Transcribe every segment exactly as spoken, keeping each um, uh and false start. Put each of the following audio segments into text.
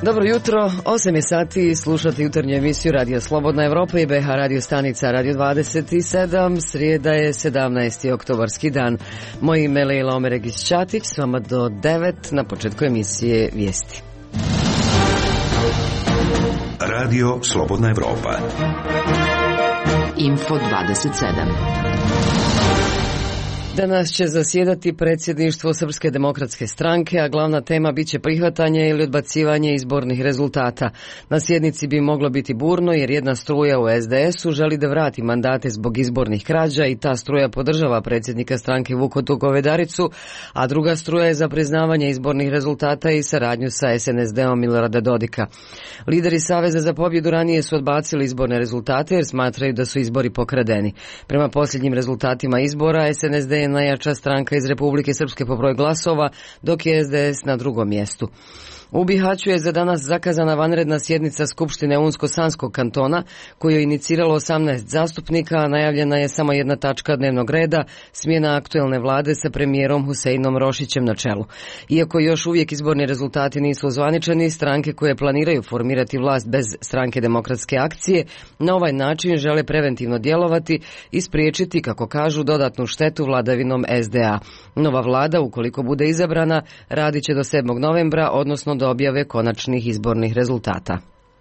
Dobro jutro, osam je sati, slušate jutarnju emisiju Radio Slobodna Evropa i B H radio stanica Radio dvadeset sedam, srijeda je sedamnaesti oktobarski dan. Moje ime je Lejla Omeregić-Ćatić, s vama do devet, na početku emisije Vijesti. Radio Slobodna Evropa. Info dvadeset sedam. Danas će zasjedati predsjedništvo Srpske demokratske stranke, a glavna tema biće prihvatanje ili odbacivanje izbornih rezultata. Na sjednici bi moglo biti burno jer jedna struja u S D S-u želi da vrati mandate zbog izbornih krađa i ta struja podržava predsjednika stranke Vukotu Govedaricu, a druga struja je za priznavanje izbornih rezultata i saradnju sa S N S D-om Milorada Dodika. Lideri Saveza za pobjedu ranije su odbacili izborne rezultate jer smatraju da su izbori pokradeni. Prema posljednjim rezultatima izbora S N S D je najjača stranka iz Republike Srpske po broju glasova, dok je S D S na drugom mjestu. U Bihaću je za danas zakazana vanredna sjednica Skupštine Unsko-Sanskog kantona, koju je iniciralo osamnaest zastupnika, a najavljena je samo jedna tačka dnevnog reda, smjena aktuelne vlade sa premijerom Huseinom Rošićem na čelu. Iako još uvijek izborni rezultati nisu ozvaničeni, stranke koje planiraju formirati vlast bez Stranke demokratske akcije na ovaj način žele preventivno djelovati i spriječiti, kako kažu, dodatnu štetu vladavinom S D A. Nova vlada, ukoliko bude izabrana, radit će do sedmog novembra, odnosno do objave konačnih izbornih rezultata.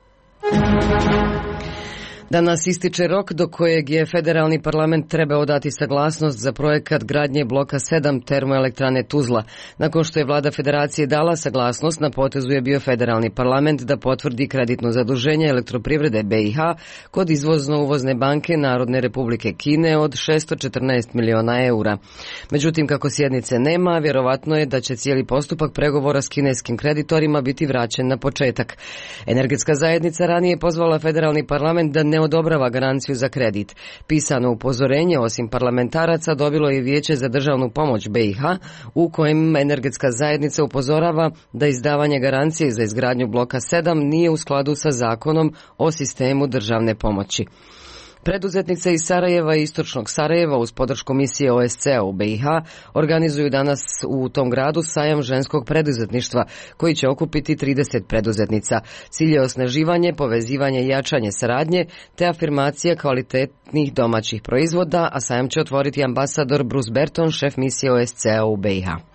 Danas ističe rok do kojeg je federalni parlament trebao dati saglasnost za projekat gradnje bloka sedam termoelektrane Tuzla. Nakon što je vlada federacije dala saglasnost, na potezu je bio federalni parlament da potvrdi kreditno zaduženje elektroprivrede B i H kod izvozno-uvozne banke Narodne republike Kine od šesto četrnaest miliona eura. Međutim, kako sjednice nema, vjerovatno je da će cijeli postupak pregovora s kineskim kreditorima biti vraćen na početak. Energetska zajednica ranije pozvala federalni parlament da ne odobrava garanciju za kredit. Pisano upozorenje, osim parlamentaraca, dobilo je Vijeće za državnu pomoć B i H, u kojem energetska zajednica upozorava da izdavanje garancije za izgradnju bloka sedam nije u skladu sa zakonom o sistemu državne pomoći. Preduzetnice iz Sarajeva i istočnog Sarajeva uz podršku misije O S C-a u B i H organizuju danas u tom gradu sajam ženskog preduzetništva koji će okupiti trideset preduzetnica. Cilj je osnaživanje, povezivanje i jačanje saradnje te afirmacija kvalitetnih domaćih proizvoda, a sajam će otvoriti ambasador Bruce Berton, šef misije O S C-a u B i H.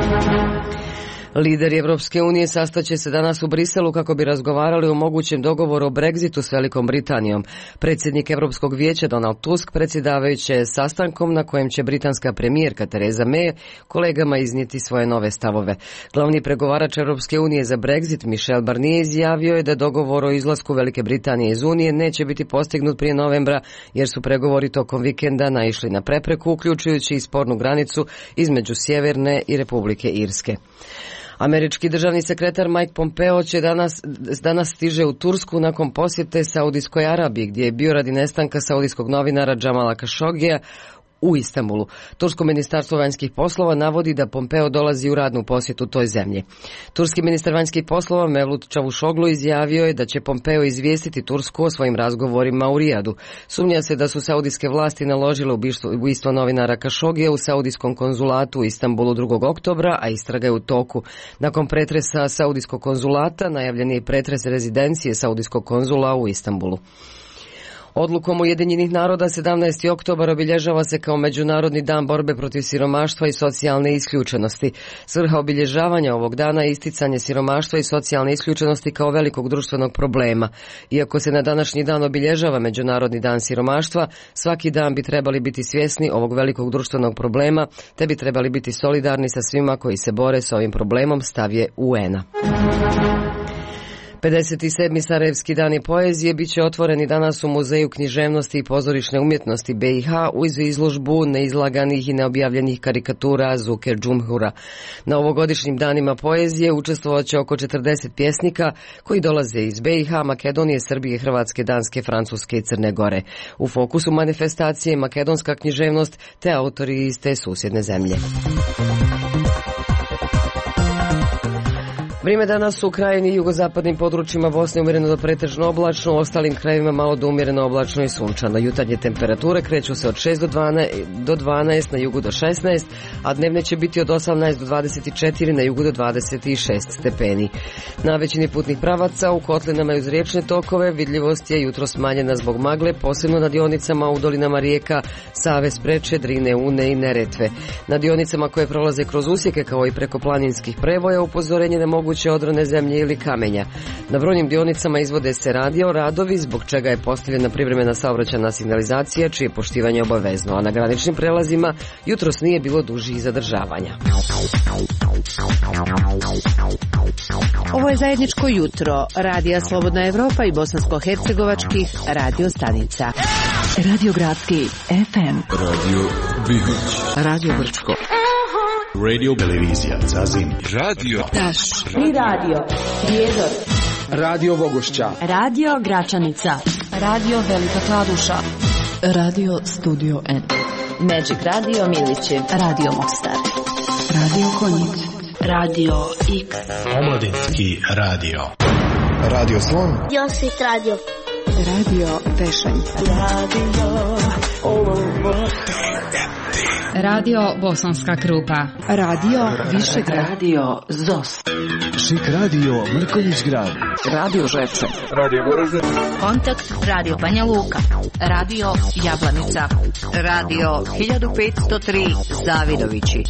Lideri Evropske unije sastaće se danas u Briselu kako bi razgovarali o mogućem dogovoru o Brexitu s Velikom Britanijom. Predsjednik Europskog vijeća Donald Tusk predsjedavajući je sastankom na kojem će britanska premijerka Theresa May kolegama iznijeti svoje nove stavove. Glavni pregovarač Europske unije za Brexit Michel Barnier izjavio je da dogovor o izlasku Velike Britanije iz Unije neće biti postignut prije novembra jer su pregovori tokom vikenda naišli na prepreku, uključujući i spornu granicu između Sjeverne i Republike Irske. Američki državni sekretar Mike Pompeo će danas, danas stiže u Tursku nakon posjete Saudijskoj Arabiji, gdje je bio radi nestanka saudijskog novinara Džamala Kašogija u Istanbulu. Tursko ministarstvo vanjskih poslova navodi da Pompeo dolazi u radnu posjetu toj zemlji. Turski ministar vanjskih poslova Mevlut Čavuşoglu izjavio je da će Pompeo izvijestiti Tursku o svojim razgovorima u Rijadu. Sumnja se da su saudijske vlasti naložile ubistvo novinara Kašogija u saudijskom konzulatu u Istanbulu drugog oktobra, a istraga je u toku. Nakon pretresa saudijskog konzulata najavljen je i pretres rezidencije saudijskog konzula u Istanbulu. Odlukom Ujedinjenih naroda sedamnaesti oktobar obilježava se kao Međunarodni dan borbe protiv siromaštva i socijalne isključenosti. Svrha obilježavanja ovog dana je isticanje siromaštva i socijalne isključenosti kao velikog društvenog problema. Iako se na današnji dan obilježava Međunarodni dan siromaštva, svaki dan bi trebali biti svjesni ovog velikog društvenog problema, te bi trebali biti solidarni sa svima koji se bore s ovim problemom, stav je U N-a. pedeset sedmi Sarajevski dani poezije bit će otvoreni danas u Muzeju književnosti i pozorišne umjetnosti B i H uz izložbu neizlaganih i neobjavljenih karikatura Zuker Džumhura. Na ovogodišnjim danima poezije učestvovat će oko četrdeset pjesnika koji dolaze iz B i H, Makedonije, Srbije, Hrvatske, Danske, Francuske i Crne Gore. U fokusu manifestacije makedonska književnost te autori iz te susjedne zemlje. Vrijeme danas u krajini i jugozapadnim područjima Bosne umjereno do pretežno oblačno, u ostalim krajevima malo do umjereno oblačno i sunčano. Jutarnje temperature kreću se od šest do dvanaest, na jugu do šesnaest, a dnevne će biti od osamnaest do dvadeset četiri, na jugu do dvadeset šest stepeni. Na većini putnih pravaca u kotlinama i uz riječne tokove vidljivost je jutro smanjena zbog magle, posebno na dionicama u dolinama rijeka Save, Spreče, Drine, Une i Neretve. Na dionicama koje prolaze kroz usjeke kao i preko planinskih prevoja upozorenje na moguće odrone zemlje ili kamenja. Na brojnim dionicama izvode se radio radovi, zbog čega je postavljena privremena saobraćajna signalizacija, čije poštivanje obavezno, a na graničnim prelazima jutros nije bilo dužih zadržavanja. Ovo je zajedničko jutro Radija Slobodna Evropa i bosansko-hercegovačkih radio stanica. Radio Gradski F M, Radio Bihać, Radio Brčko, Radio Televizija Zazim, Radio Taš i Radio Prijedor, Radio Vogošća, Radio Gračanica, Radio Velika Kladuša, Radio Studio N, Magic Radio Miliće, Radio Mostar, Radio Konjic, Radio X, Omladinski radio, Radio Slon, Josit Radio, Radio Tešanj, Radio Radio Bosanska Krupa, Radio Višegrad, Radio Zos, Šik Radio Mrkonjić Grad, Radio Žepče, Radio Goražde, Kontakt Radio Banja Luka, Radio Jablanica, Radio hiljadu petsto tri Zavidovići.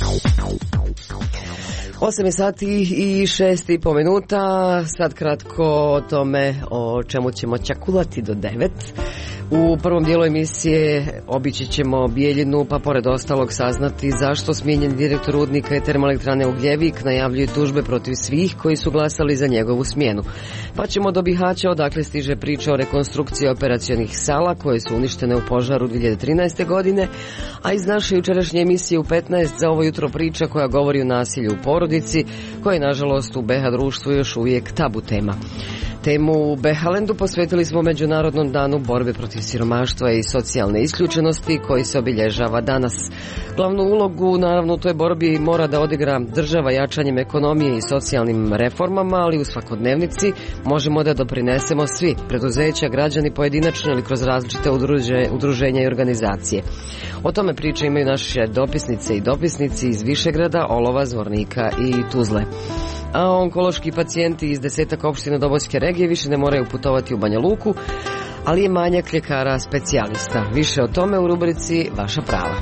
osam je sati i šest i po minuta, sad kratko o tome o čemu ćemo čakulati do devet. U prvom dijelu emisije obići ćemo Bijeljinu, pa pored ostalog saznati zašto smijenjen direktor rudnika i termoelektrane Ugljevik najavljuje tužbe protiv svih koji su glasali za njegovu smjenu. Pa ćemo do Bihaća, odakle stiže priča o rekonstrukciji operacionih sala koje su uništene u požaru dvije hiljade trinaeste. godine, a iz naše jučerašnje emisije u petnaest za ovo jutro priča koja govori o nasilju u porodici, koje je nažalost u B iH društvu još uvijek tabu tema. Temu u Behalendu posvetili smo Međunarodnom danu borbe protiv siromaštva i socijalne isključenosti koji se obilježava danas. Glavnu ulogu naravno u toj borbi mora da odigra država jačanjem ekonomije i socijalnim reformama, ali u svakodnevnici možemo da doprinesemo svi, preduzeća, građani pojedinačno ili kroz različite udruže, udruženja i organizacije. O tome priče imaju naše dopisnice i dopisnici iz Višegrada, Olova, Zvornika i Tuzle. A onkološki pacijenti iz desetak opština Dobojske regije više ne moraju putovati u Banja Luku, ali je manjak ljekara specijalista. Više o tome u rubrici Vaša prava.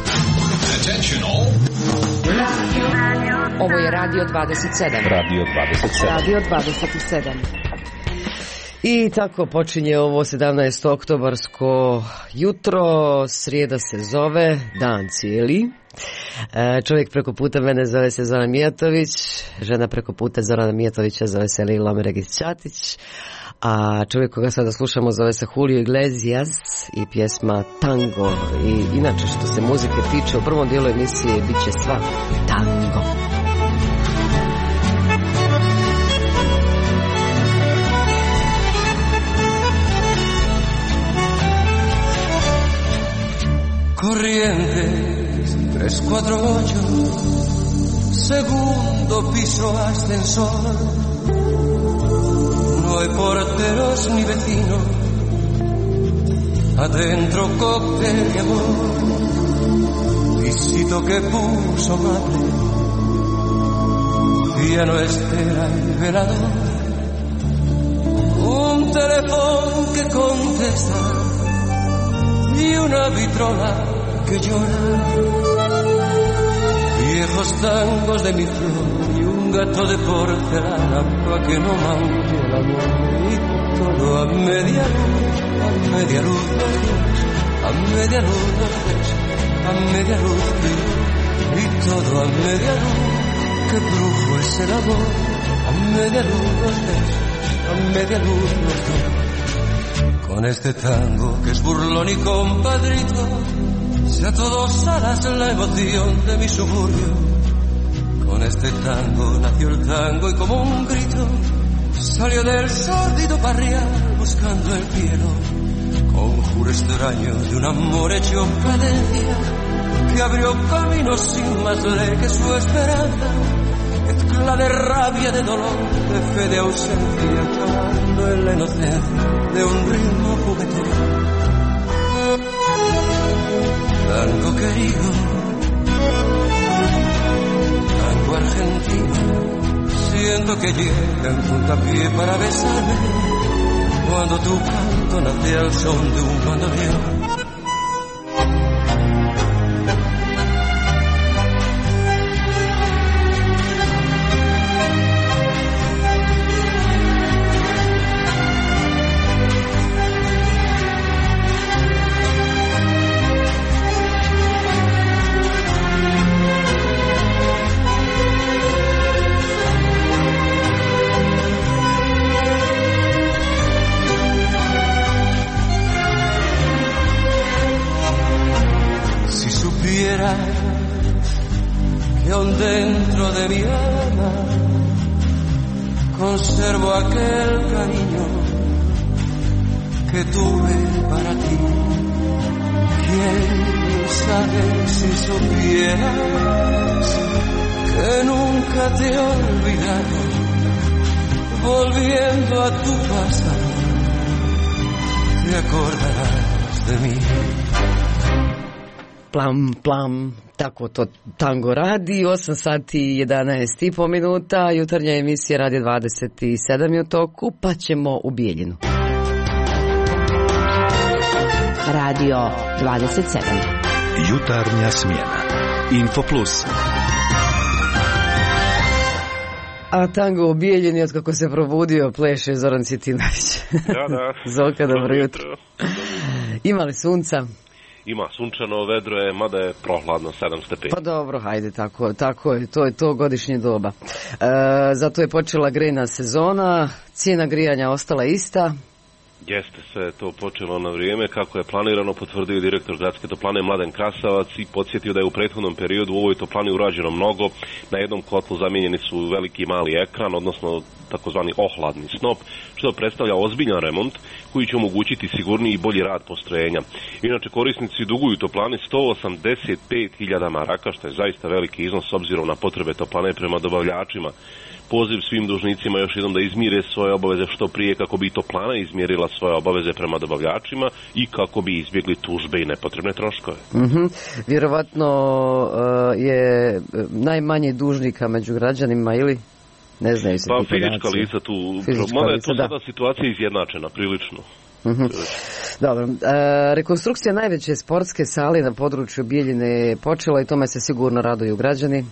Ovo je Radio dvadeset sedam. Radio dvadeset sedam. Radio dvadeset sedam. I tako počinje ovo sedamnaesto oktobarsko jutro, srijeda se zove, dan cijeli. E, čovjek preko puta mene zove se Zoran Mijatović, žena preko puta Zorana Mijatovića zove se Lila Meregić-Ćatić, a čovjek koga sada slušamo zove se Julio Iglesias i pjesma Tango. I inače što se muzike tiče, u prvom dijelu emisije bit će sva tango. Corrientes tres cuatro ocho, segundo piso ascensor. No hay porteros ni vecinos, adentro cóctel y amor. Visito que puso madre, ya no espera el velador. Un teléfono que contesta y una vitrola que llora, viejos tangos de mi flor y un gato de porcelana pa' que no manche el amor. Y todo a media luz, a media luz los dos, a media luz los tres, a media luz y todo a media luz. Qué brujo es el amor, a media luz los tres, a media luz los dos. Con este tango que es burlón y compadrito, si a todos alas la emoción de mi suburbio. Con este tango nació el tango y como un grito salió del sórdido barrial buscando el cielo. Conjuro extraño de un amor hecho cadencia que abrió caminos sin más ley que su esperanza. mezcla de rabia, de dolor, de fe, de ausencia, llorando en la inocencia de un ritmo juguetón. Tango querido, tango argentino, siento que llega en puntapié para besarme, cuando tu canto nace al son de un bandoneón. Que aún dentro de mi alma conservo aquel cariño que tuve para ti. ¿Quién sabe si supieras que nunca te he olvidado? Volviendo a tu pasado, te acordarás de mí. Plam, plam, tako to tango radi, osam sati i jedanaest i po minuta, jutarnja emisija Radio dvadeset sedam je u toku, pa ćemo u Bijeljinu. Radio dvadeset sedam. Jutarnja smjena. Info Plus. A tango u Bijeljini, od kako se probudio, pleše Zoran Citinović. Da, da. Zoka, dobro jutro. Ima li sunca? Ima sunčano, vedro je, mada je prohladno, sedam stepeni. Pa dobro, hajde, tako, tako je, to je to godišnje doba. E, zato je počela grejna sezona, cijena grijanja ostala ista. Jeste se to počelo na vrijeme, kako je planirano, potvrdio direktor gradske toplane Mladen Krasavac i podsjetio da je u prethodnom periodu u ovoj toplani urađeno mnogo. Na jednom kotlu zamijenjeni su veliki i mali ekran, odnosno takozvani ohladni snop, što predstavlja ozbiljan remont koji će omogućiti sigurniji i bolji rad postrojenja. Inače, korisnici duguju toplani sto osamdeset pet hiljada maraka, što je zaista veliki iznos s obzirom na potrebe toplane prema dobavljačima. Poziv svim dužnicima još jednom da izmire svoje obaveze što prije kako bi toplana izmjerila svoje obaveze prema dobavljačima i kako bi izbjegli tužbe i nepotrebne troškove. Mm-hmm. Vjerovatno uh, je najmanje dužnika među građanima ili ne znaju se pa ti fizička podaci. lica tu, Fizička je to lica, sada da. situacija izjednačena prilično. Mm-hmm. Dobro. E, rekonstrukcija najveće sportske sale na području Bijeljine je počela i tome se sigurno raduju građani.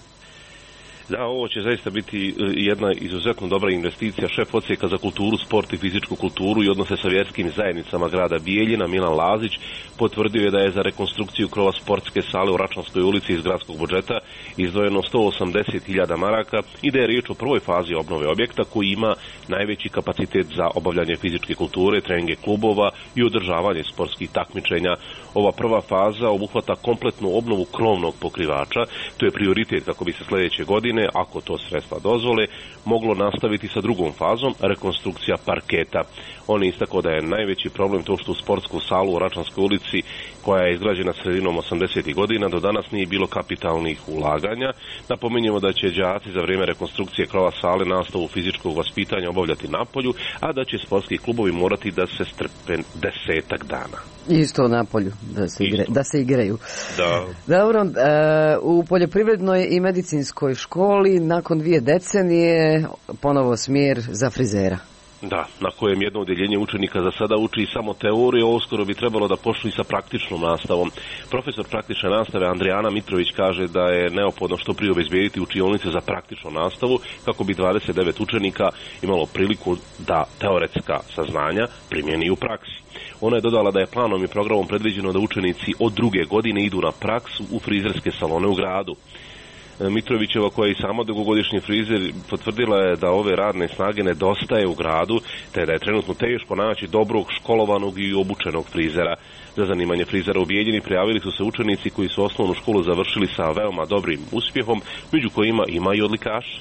Da, ovo će zaista biti jedna izuzetno dobra investicija. Šef odsjeka za kulturu, sport i fizičku kulturu i odnose sa vjerskim zajednicama grada Bijeljina, Milan Lazić, potvrdio je da je za rekonstrukciju krova sportske sale u Račanskoj ulici iz gradskog budžeta izdvojeno sto osamdeset hiljada maraka i da je riječ o prvoj fazi obnove objekta koji ima najveći kapacitet za obavljanje fizičke kulture, treninge klubova i održavanje sportskih takmičenja. Ova prva faza obuhvata kompletnu obnovu krovnog pokrivača. To je prioritet kako bi se sljedeće godine, ako to sredstva dozvole, moglo nastaviti sa drugom fazom, rekonstrukcija parketa. On je istakao da je najveći problem to što u sportsku salu u Račanskoj ulici, koja je izgrađena sredinom osamdesetih godina, do danas nije bilo kapitalnih ulaganja. Napominjemo da će đaci za vrijeme rekonstrukcije krova sale nastavu fizičkog vaspitanja obavljati napolju, a da će sportski klubovi morati da se strpe desetak dana. Isto na polju, da se, igre, da se igraju. Da. Dobro, e, u poljoprivrednoj i medicinskoj školi nakon dvije decenije ponovo smjer za frizera. Da, na kojem jedno odjeljenje učenika za sada uči samo teoriju, a uskoro bi trebalo da pošli sa praktičnom nastavom. Profesor praktične nastave Andrijana Mitrović kaže da je neophodno što prije obezbijediti učionice za praktičnu nastavu kako bi dvadeset devet učenika imalo priliku da teoretska saznanja primjeni u praksi. Ona je dodala da je planom i programom predviđeno da učenici od druge godine idu na praksu u frizerske salone u gradu. Mitrovićeva, koja je i sama dugogodišnji frizer, potvrdila je da ove radne snage nedostaje u gradu, te da je trenutno teško naći dobrog, školovanog i obučenog frizera. Za zanimanje frizera u Bijeljini prijavili su se učenici koji su osnovnu školu završili sa veoma dobrim uspjehom, među kojima ima i odlikaša.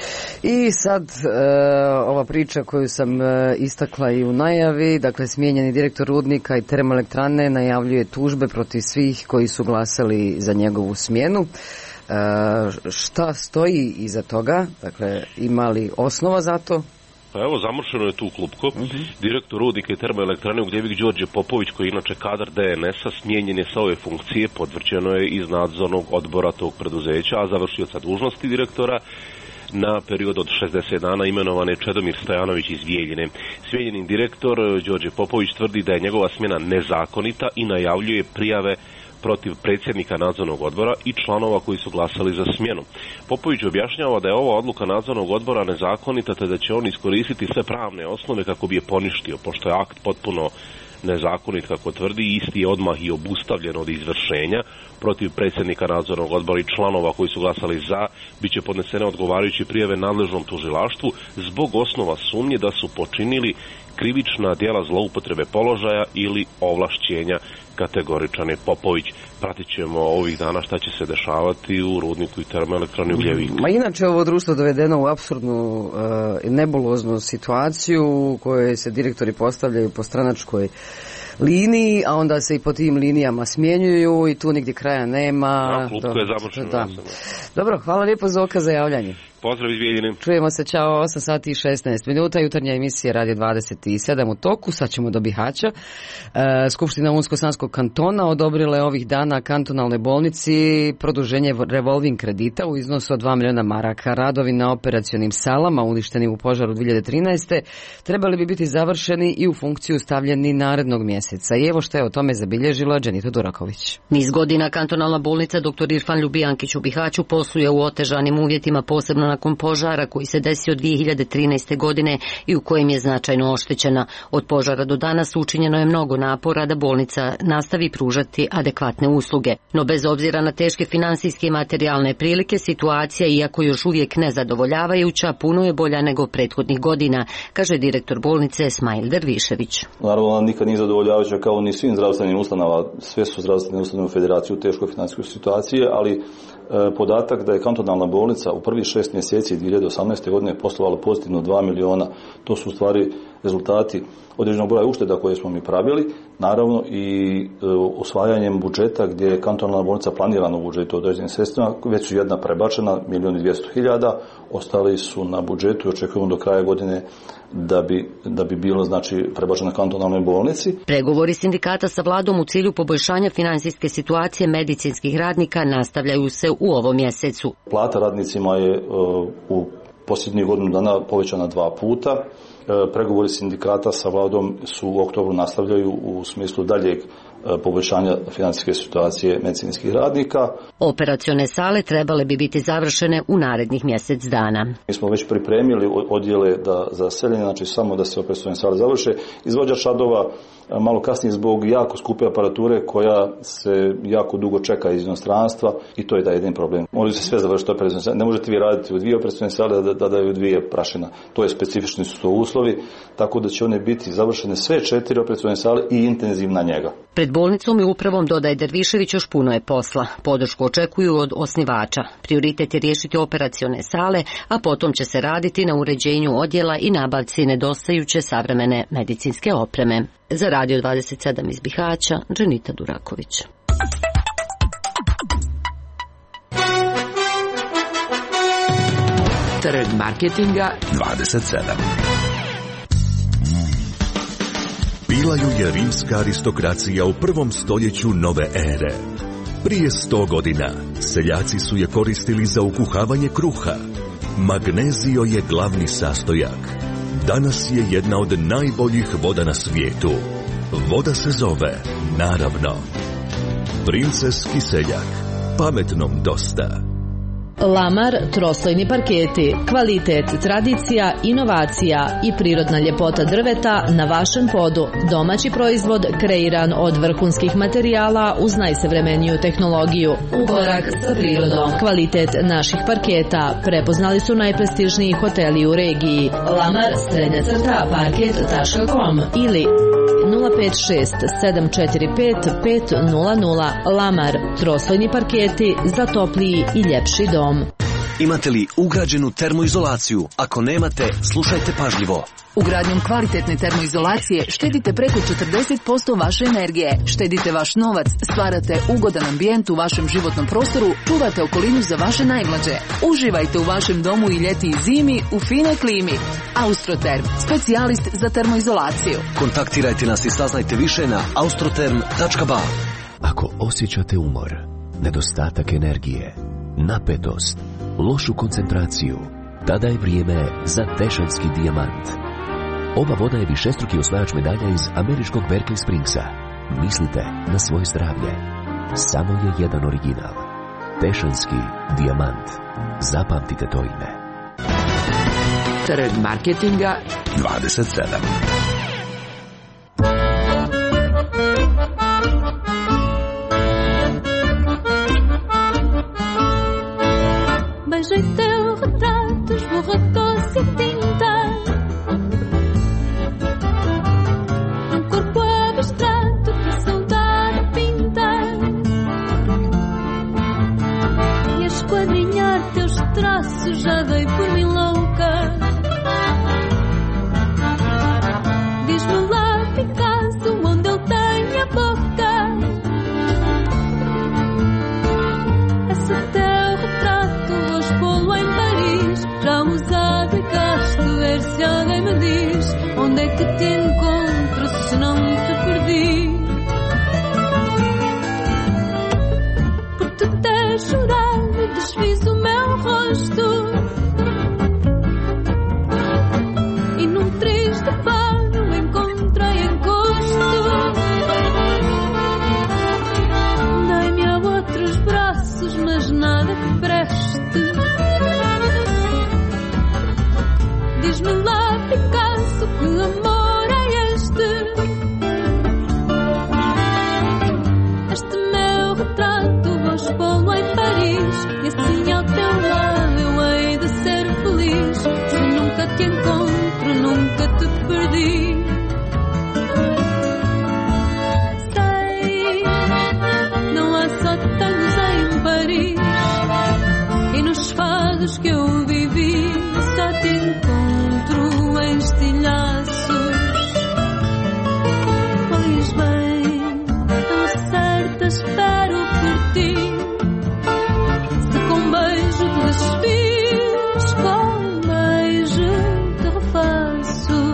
I sad e, ova priča koju sam e, istakla i u najavi, dakle smijenjeni direktor rudnika i termoelektrane najavljuje tužbe protiv svih koji su glasali za njegovu smjenu. Šta stoji iza toga? Dakle, ima li osnova za to? Pa evo, zamršeno je tu klupko. Uh-huh. Direktor rudnika i termoelektrane Ugljevik Đorđe Popović, koji je inače kadar D N S-a, smijenjen je sa ove funkcije, potvrđeno je iz nadzornog odbora tog preduzeća, a završioca dužnosti direktora na period od šezdeset dana imenovan je Čedomir Stojanović iz Bijeljine. Smijenjeni direktor Đorđe Popović tvrdi da je njegova smjena nezakonita i najavljuje prijave protiv predsjednika nadzornog odbora i članova koji su glasali za smjenu. Popović objašnjava da je ova odluka nadzornog odbora nezakonita, te da će on iskoristiti sve pravne osnove kako bi je poništio, pošto je akt potpuno nezakonit, kako tvrdi, isti je odmah i obustavljen od izvršenja. Protiv predsjednika nadzornog odbora i članova koji su glasali za bit će podnesene odgovarajuće prijave nadležnom tužilaštvu zbog osnova sumnje da su počinili krivična djela zloupotrebe položaja ili ovlašćenja, kategoričan je Popović. Pratit ćemo ovih dana šta će se dešavati u rudniku i termoelektrani Ugljevik. Ma inače ovo društvo dovedeno u apsurdnu uh, nebuloznu situaciju u kojoj se direktori postavljaju po stranačkoj liniji, a onda se i po tim linijama smjenjuju i tu nigdje kraja nema. Da, klupko je završeno. Da. Dobro, hvala lijepo Zoka za javljanje. Pozdrav iz Bijeljine. Čujemo se, čao, osam sati i šesnaest minuta, jutarnja emisija Radio dvadeset sedam u toku, sad ćemo do Bihaća. E, Skupština Unsko-Sanskog kantona odobrila je ovih dana kantonalnoj bolnici produženje revolving kredita u iznosu od dva miliona maraka. Radovi na operacionim salama uništenim u požaru dvije hiljade trinaeste trebali bi biti završeni i u funkciju stavljeni narednog mjeseca. I evo što je o tome zabilježila Dženita Duraković. Niz godina kantonalna bolnica doktor Irfan Ljubijankić u Bihaću posluje u otežanim uvjetima, posebno nakon požara koji se desio dvije hiljade trinaeste. godine i u kojem je značajno oštećena. Od požara do danas učinjeno je mnogo napora da bolnica nastavi pružati adekvatne usluge. No bez obzira na teške finansijske i materijalne prilike, situacija, iako još uvijek nezadovoljavajuća, puno je bolja nego prethodnih godina, kaže direktor bolnice Smail Dervišević. Naravno, nikad nije zadovoljavajuća kao ni svim zdravstvenim ustanovama. Sve su zdravstvene ustanove u federaciji u teškoj financijskoj situaciji, ali podatak da je kantonalna bolnica u prvih šest mjeseci dvije hiljade osamnaeste. godine poslovala pozitivno dva miliona, to su u stvari rezultati određenog broja ušteda koje smo mi pravili, naravno i e, usvajanjem budžeta gdje je kantonalna bolnica planirana u budžetu određenim sredstvima, već su jedna prebačena, milijon i dvjesto hiljada, ostali su na budžetu i očekujemo do kraja godine da bi, da bi bilo znači prebačena kantonalnoj bolnici. Pregovori sindikata sa vladom u cilju poboljšanja financijske situacije medicinskih radnika nastavljaju se u ovom mjesecu. Plata radnicima je e, u posljednjih godinu dana povećana dva puta. Pregovori sindikata sa vladom su u oktobru nastavljaju u smislu daljeg poboljšanja financijske situacije medicinskih radnika. Operacione sale trebale bi biti završene u narednih mjesec dana. Mi smo već pripremili odjele da, za seljenje, znači samo da se operacione sale završe. Izvođač radova malo kasnije zbog jako skupe aparature koja se jako dugo čeka iz inostranstva i to je da je jedan problem. Može se sve završiti operacione sale. Ne možete vi raditi u dvije operacione sale da, da daju dvije prašina. To je specifični su to uslovi, tako da će one biti završene sve četiri operacione sale i intenzivna njega. Pred bolnicom i upravom, dodaje Dervišević, još puno je posla. Podršku očekuju od osnivača. Prioritet je riješiti operacione sale, a potom će se raditi na uređenju odjela i nabavci nedostajuće savremene medicinske opreme. Za Radio dvadeset sedam iz Bihaća, Dženita Duraković. Trg marketinga dvadeset sedam. Bila ju je rimska aristokracija u prvom stoljeću nove ere. Prije sto godina seljaci su je koristili za ukuhavanje kruha. Magnezio je glavni sastojak. Danas je jedna od najboljih voda na svijetu. Voda se zove, naravno, Princeski seljak. Pametnom dosta. Lamar troslojni parketi, kvalitet, tradicija, inovacija i prirodna ljepota drveta na vašem podu. Domaći proizvod kreiran od vrhunskih materijala uz najsavremeniju tehnologiju. U korak sa prirodom. Kvalitet naših parketa prepoznali su najprestižniji hoteli u regiji. Lamar srednja crta parket tačka com ili nula pet šest sedam četiri pet pet nula nula. Lamar troslojni parketi za topliji i ljepši dom. Imate li ugrađenu termoizolaciju? Ako nemate, slušajte pažljivo. Ugradnjom kvalitetne termoizolacije štedite preko četrdeset posto vaše energije. Štedite vaš novac, stvarate ugodan ambijent u vašem životnom prostoru, čuvate okolinu za vaše najmlađe. Uživajte u vašem domu i ljeti i zimi u finoj klimi. Austroterm, specijalist za termoizolaciju. Kontaktirajte nas i saznajte više na austroterm tačka ba. Ako osjećate umor, nedostatak energije, napetost, lošu koncentraciju, tada je vrijeme za Tešanski dijamant. Ova voda je višestruki osvajač medalja iz američkog Berkeley Springsa. Mislite na svoje zdravlje. Samo je jedan original. Tešanski dijamant. Zapamtite to ime. Trg marketinga dvadeset sedam. Beijei teu retrato, esborra doce e tinta, um corpo abstrato que a saudade pinta, e a esquadrinhar teus traços já dei por mim louca. Diz-me lá, Picasso, onde eu tenho a boca. Esse teu retrato vou expô-lo em Paris, já usado e gasto, ver se alguém me diz onde é que te encontro se não te perdi. Por te ter chorado desfiz o meu rosto, e num triste pano encontrei encosto. Dei-me a outros braços, mas nada que preste. Diz-me lá, Picasso, que amor é este? Este meu retrato vou expô-lo em Paris, e assim ao teu lado eu hei de ser feliz. Se nunca te encontro, nunca te perdi. Sei, não há só tangos em Paris, e nos fados que eu vivi só te encontro em estilhaços. Pois bem, tão certa espero por ti, se com beijo te desfiz, com beijo te refaço.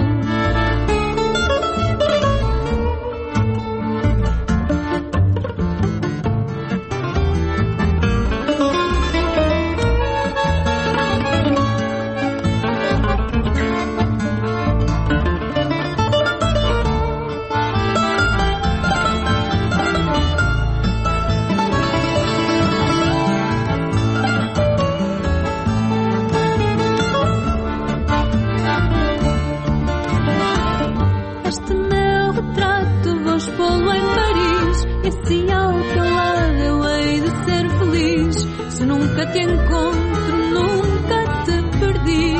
Este meu retrato vou expô-lo em Paris, e assim ao teu lado eu hei de ser feliz. Se nunca te encontro, nunca te perdi.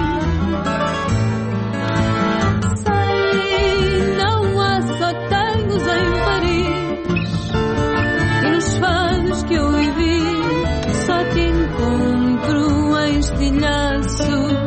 Sei, não há só tangos em Paris, e nos fados que eu vivi só te encontro em estilhaços.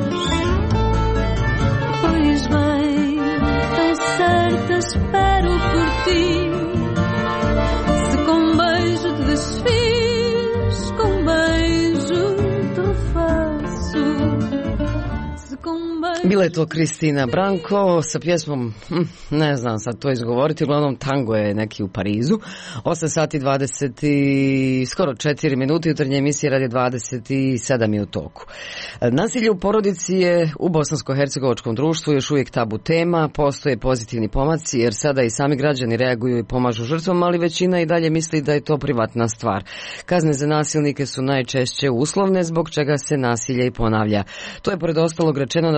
Pois bem, tão certa espero por ti, se com beijo te desfiz, com beijo te refaço. Se com beijo... Bila je to Kristina Branko sa pjesmom, hm, ne znam sad to izgovoriti, uglavnom tango je neki u Parizu. osam sati dvadeset i skoro četiri minuti, jutarnje emisije Radio dvadeset sedam je u toku. Nasilje u porodici je u bosansko-hercegovačkom društvu još uvijek tabu tema, postoje pozitivni pomaci jer sada i sami građani reaguju i pomažu žrtvom, ali većina i dalje misli da je to privatna stvar. Kazne za nasilnike su najčešće uslovne, zbog čega se nasilje i ponavlja. To je pored ostalog rečeno na dvodnevnoj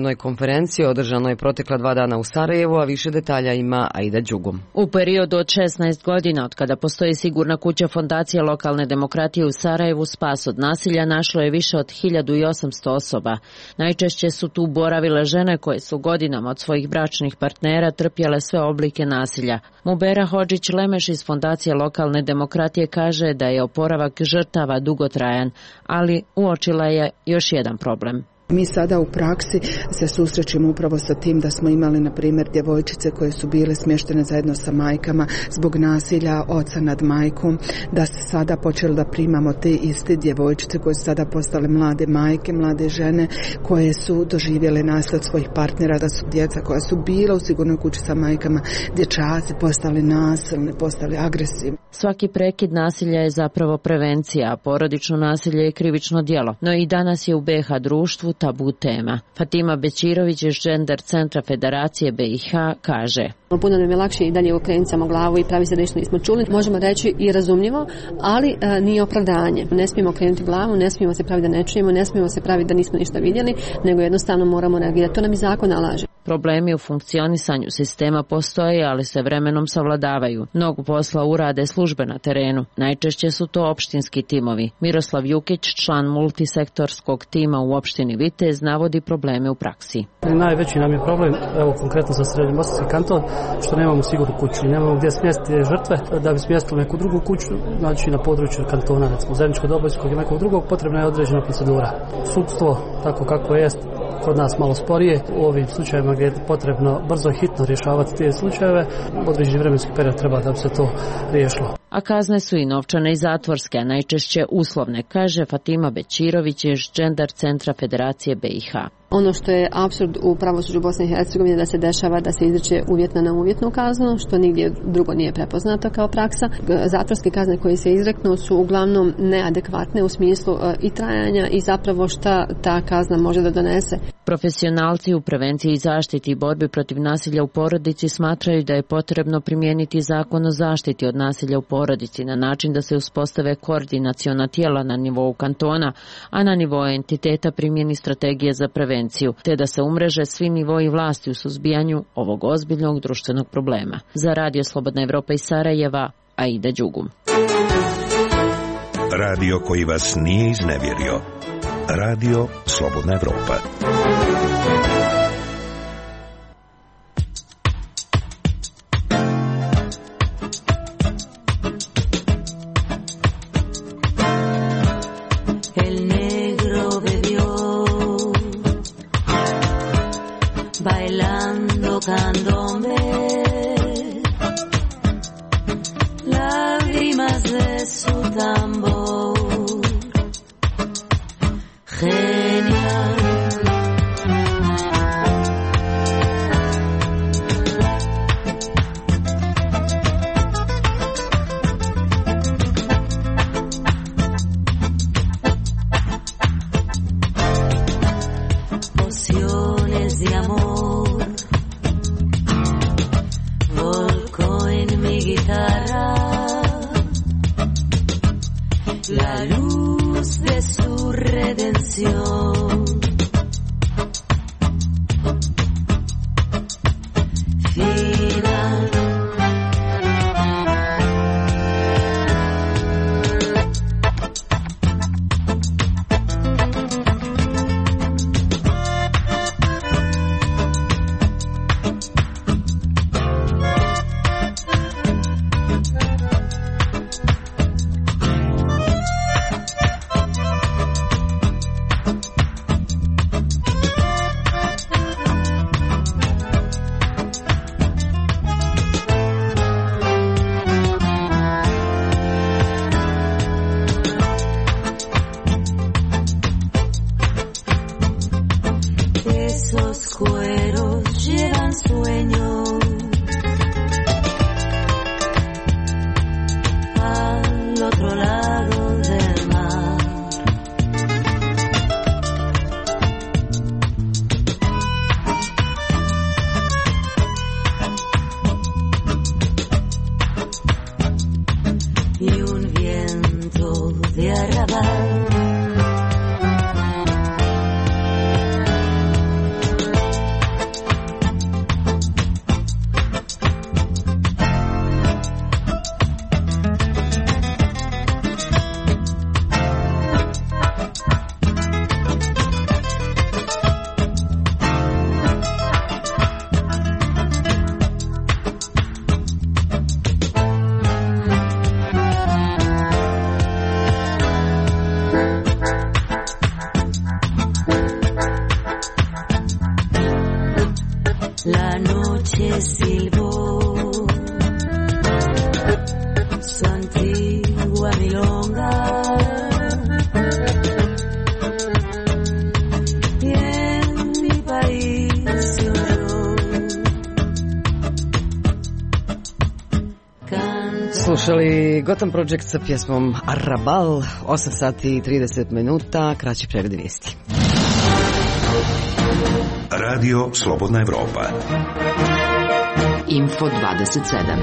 međuvladinoj konferenciji održanoj protekla dva dana u Sarajevu, a više detalja ima Aida Đugum. U periodu od šesnaest godina, od kada postoji sigurna kuća Fondacije lokalne demokratije u Sarajevu, spas od nasilja našlo je više od hiljadu osamsto osoba. Najčešće su tu boravile žene koje su godinama od svojih bračnih partnera trpjele sve oblike nasilja. Mubera Hodžić-Lemeš iz Fondacije lokalne demokratije kaže da je oporavak žrtava dugotrajan, ali uočila je još jedan problem. Mi sada u praksi se susrećemo upravo sa tim da smo imali, na primjer, djevojčice koje su bile smještene zajedno sa majkama zbog nasilja oca nad majkom, da se sada počeli da primamo te iste djevojčice koje su sada postale mlade majke, mlade žene koje su doživjele nasilje od svojih partnera, da su djeca koja su bila u sigurnoj kući sa majkama, dječaci postali nasilni, postali agresivni. Svaki prekid nasilja je zapravo prevencija, a porodično nasilje je krivično djelo. No i danas je u be ha društvu tabu tema. Fatima Bećirović iz Gender centra Federacije be i ha kaže: Puno nam je lakše i dalje okrenuti samo glavu i pravi se da ništa nismo čuli. Možemo reći i razumljivo, ali e, nije opravdanje. Ne smijemo okrenuti glavu, ne smijemo se praviti da ne čujemo, ne smijemo se praviti da nismo ništa vidjeli, nego jednostavno moramo reagirati. To nam i zakon nalaže. Problemi u funkcionisanju sistema postoje, ali se vremenom savladavaju. Mnogo posla urade službe na terenu. Najčešće su to opštinski timovi. Miroslav Jukić, član multisektorskog tima u opštini Vitez, navodi probleme u praksi. Najveći nam je problem, evo konkretno za Srednjobosanski kanton, što nemamo sigurnu kuću i nemamo gdje smjestiti žrtve. Da bi smjestili neku drugu kuću, znači na području kantona, recimo Zeničko-Dobojskog ili nekog drugog, potrebna je određena procedura. Sudstvo, tako kako jest, kod nas malo sporije. U ovim slučajevima gdje je potrebno brzo i hitno rješavati te slučajeve, određeni vremenski period treba da bi se to riješilo. A kazne su i novčane i zatvorske, a najčešće uslovne, kaže Fatima Bećirović iz Gender centra Federacije be i ha. Ono što je apsurd u pravosuđu Bosne i Hercegovine da se dešava da se izriče uvjetno na uvjetnu kaznu, što nigdje drugo nije prepoznato kao praksa. Zatvorske kazne koje se izreknu su uglavnom neadekvatne u smislu i trajanja i zapravo šta ta kazna može da donese. Profesionalci u prevenciji i zaštiti i borbi protiv nasilja u porodici smatraju da je potrebno primijeniti zakon o zaštiti od nasilja u porodici na način da se uspostave koordinaciona tijela na nivou kantona, a na nivou entiteta primjeni strategije za prevenciju, te da se umreže svi nivoji vlasti u suzbijanju ovog ozbiljnog društvenog problema. Za Radio Slobodna Evropa iz Sarajeva, Aida Đugum. Radio koji vas nije iznevjerio. Radio Slobodna Evropa. El negro bebió, bailando candombe, lágrimas de su tambor. Genial. Pociones de amor, volcó en mi guitarra la luz de su redención. Final. Esos cueros llevan sueño al otro lado del mar. Y un viento de arrabal Cuba milonga. Y en mi país se oyó. Slušali Gotham Project sa pjesmom Arrabal, osam sati i trideset minuta, kraći pregled vijesti. Radio Slobodna Evropa. Info dvadeset sedam.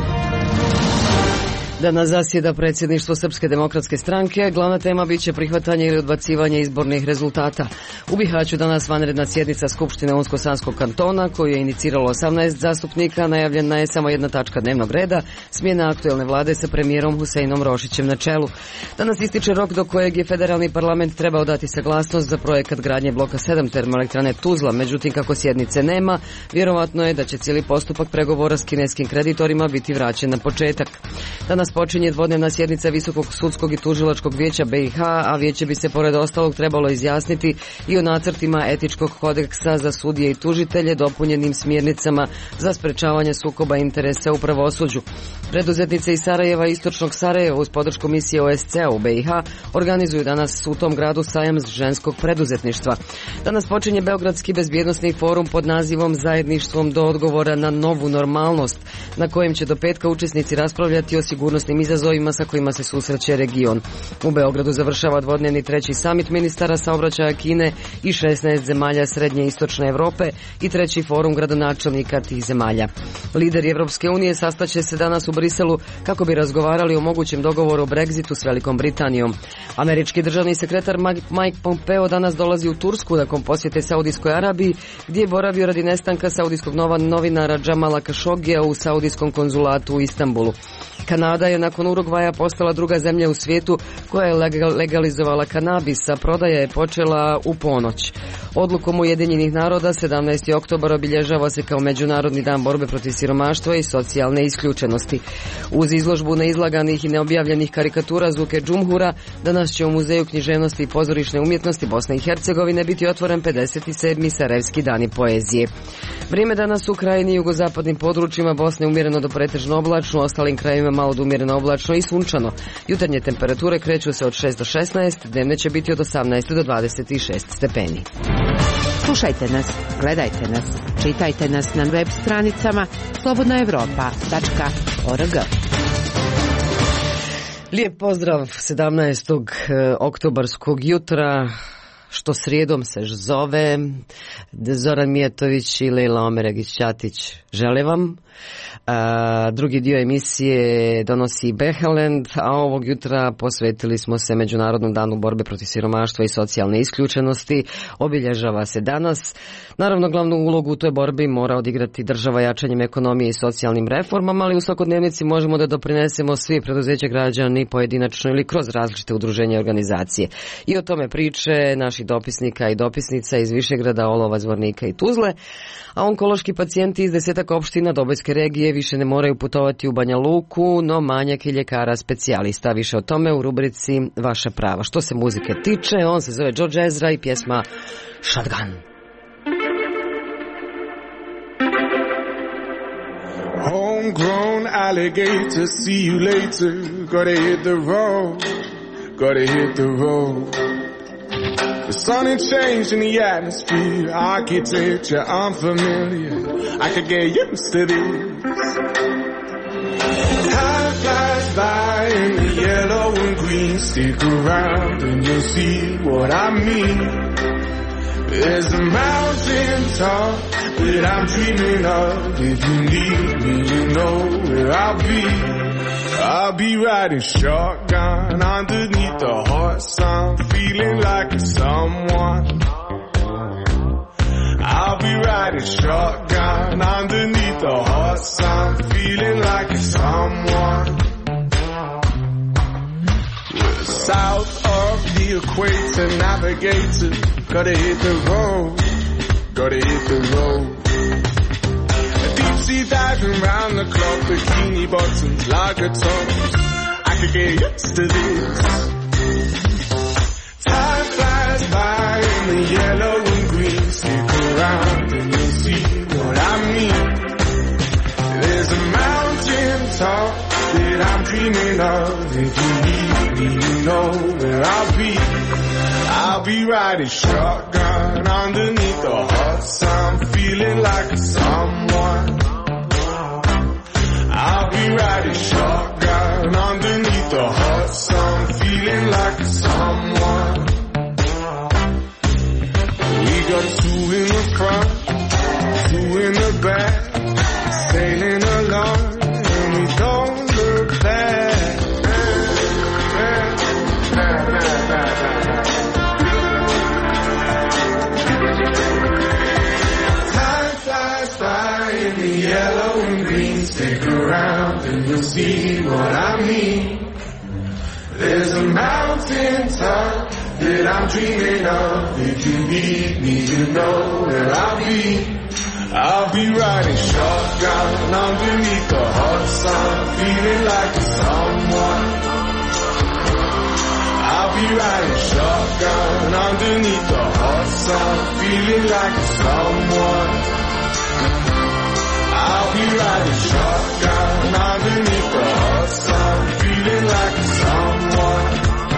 Danas zasjeda predsjedništvo Srpske demokratske stranke. Glavna tema biće prihvatanje ili odbacivanje izbornih rezultata. U Bihaću danas vanredna sjednica Skupštine Unsko-Sanskog kantona, koju je iniciralo osamnaest zastupnika. Najavljena je samo jedna tačka dnevnog reda, smjena aktuelne vlade sa premijerom Huseinom Rošićem na čelu. Danas ističe rok do kojeg je federalni parlament trebao dati saglasnost za projekat gradnje bloka sedam termoelektrane Tuzla. Međutim, kako sjednice nema, vjerovatno je da će cijeli postupak pregovora s kineskim kreditorima biti vraćen na početak. Danas počinje dvodnevna sjednica Visokog sudskog i tužilačkog vijeća B i H, a vijeće bi se pored ostalog trebalo izjasniti i o nacrtima etičkog kodeksa za sudije i tužitelje dopunjenim smjernicama za sprečavanje sukoba interesa u pravosuđu. Preduzetnice iz Sarajeva i istočnog Sarajeva uz podršku misije O S C-a u B i H organizuju danas u tom gradu sajam ženskog preduzetništva. Danas počinje Beogradski bezbjednosni forum pod nazivom Zajedništvom do odgovora na novu normalnost, na kojem će do petka učesnici raspravljati o sigurnosnim izazovima sa kojima se susreće region. U Beogradu završava dvodnevni treći samit ministara saobraćaja Kine i šesnaest zemalja srednje i istočne Europe i treći forum gradonačelnika tih zemalja. Lideri Evropske unije sastaće se danas u Briselu kako bi razgovarali o mogućem dogovoru o Brexitu s Velikom Britanijom. Američki državni sekretar Mike Pompeo danas dolazi u Tursku nakon posjete Saudijskoj Arabiji, gdje je boravio radi nestanka saudijskog novinara Džamala Kašogija u saudijskom konzulatu u Istanbulu. Kanada je nakon Urugvaja postala druga zemlja u svijetu koja je legalizovala kanabis, a prodaja je počela u ponoć. Odlukom Ujedinjenih naroda sedamnaesti oktobar obilježava se kao Međunarodni dan borbe protiv siromaštva i socijalne isključenosti. Uz izložbu neizlaganih i neobjavljenih karikatura Zuke Džumhura, danas će u Muzeju književnosti i pozorišne umjetnosti Bosne i Hercegovine biti otvoren pedeset sedmi Sarajevski dani poezije. Vrijeme danas u krajini i jugozapadnim područjima Bosne umjereno do pretežno oblačno, ostalim krajevima malo do umjereno oblačno i sunčano. Jutarnje temperature kreću se od šest do šesnaest, dnevne će biti od osamnaest do dvadeset šest stepeni. Slušajte nas, gledajte nas, čitajte nas na web stranicama slobodna evropa tačka org. Lijep pozdrav sedamnaestog oktobarskog jutra, što srijedom se zove. Zoran Mijatović i Lejla Omeregić-Ćatić žele vam. A, drugi dio emisije donosi Behelend, a ovog jutra posvetili smo se Međunarodnom danu borbe protiv siromaštva i socijalne isključenosti. Obilježava se danas. Naravno, glavnu ulogu u toj borbi mora odigrati država jačanjem ekonomije i socijalnim reformama, ali u svakodnevnici možemo da doprinesemo svi, preduzeće, građani, pojedinačno ili kroz različite udruženja i organizacije. I o tome priče naših dopisnika i dopisnica iz Višegrada, Olova, Zvornika i Tuzle, a onkološki pacijenti iz desetak opština Dobojske regije više ne moraju putovati u Banja Luku, no manjak i ljekara specijalista. Više o tome u rubrici Vaša prava. Što se muzike tiče, on se zove George Ezra i pjesma Shotgun. Homegrown alligator, see you later. Gotta hit the road, gotta hit the road. The sun ain't changed in the atmosphere, architecture unfamiliar. I could get used to this. Time flies by in the yellow and green. Stick around and you'll see what I mean. There's a mountain top that I'm dreaming of. If you need me, you know where I'll be. I'll be riding shotgun underneath the hot sun, feeling like someone. I'll be riding shotgun underneath the hot sun, feeling like someone. We're south of the equator, navigator. Gotta hit the road, gotta hit the road. Deep sea diving round the clock, bikini bottoms, lager tops. I could get used to this. Time flies by in the yellow and green. Stick around and you'll see what I mean. There's a mountain top that I'm dreaming of. If you need me, you know where I'll be. I'll be riding shotgun underneath the hot sun, feeling like someone. I'll be riding shotgun underneath the hot sun, feeling like someone. We got two in the front, two in the back, sailing along, and we don't look back. Time flies by in the yellow and green. Stick around and you'll see what I mean. There's a mountain top that I'm dreaming of. If you need me, you know where I'll be. I'll be riding shotgun underneath the hot sun, feeling like someone. I'll be riding shotgun underneath the hot sun, feeling like someone. I'll be riding shotgun underneath the hot sun, feeling like someone.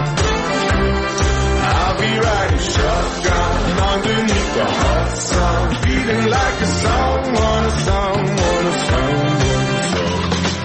I'll be riding shotgun underneath the hot sun, feeling like a someone, a someone, a someone, a someone.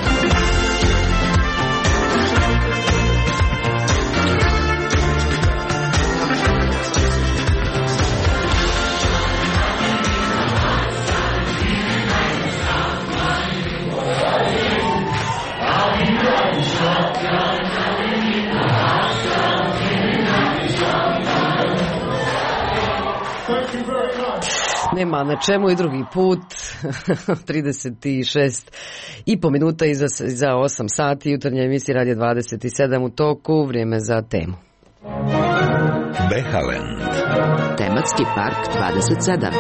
Nema na čemu i drugi put, trideset šest i po minuta iza, iza osam sati, jutarnja emisija Radio dvadeset sedam u toku, vrijeme za temu. Behaland. Tematski park dvadeset sedam.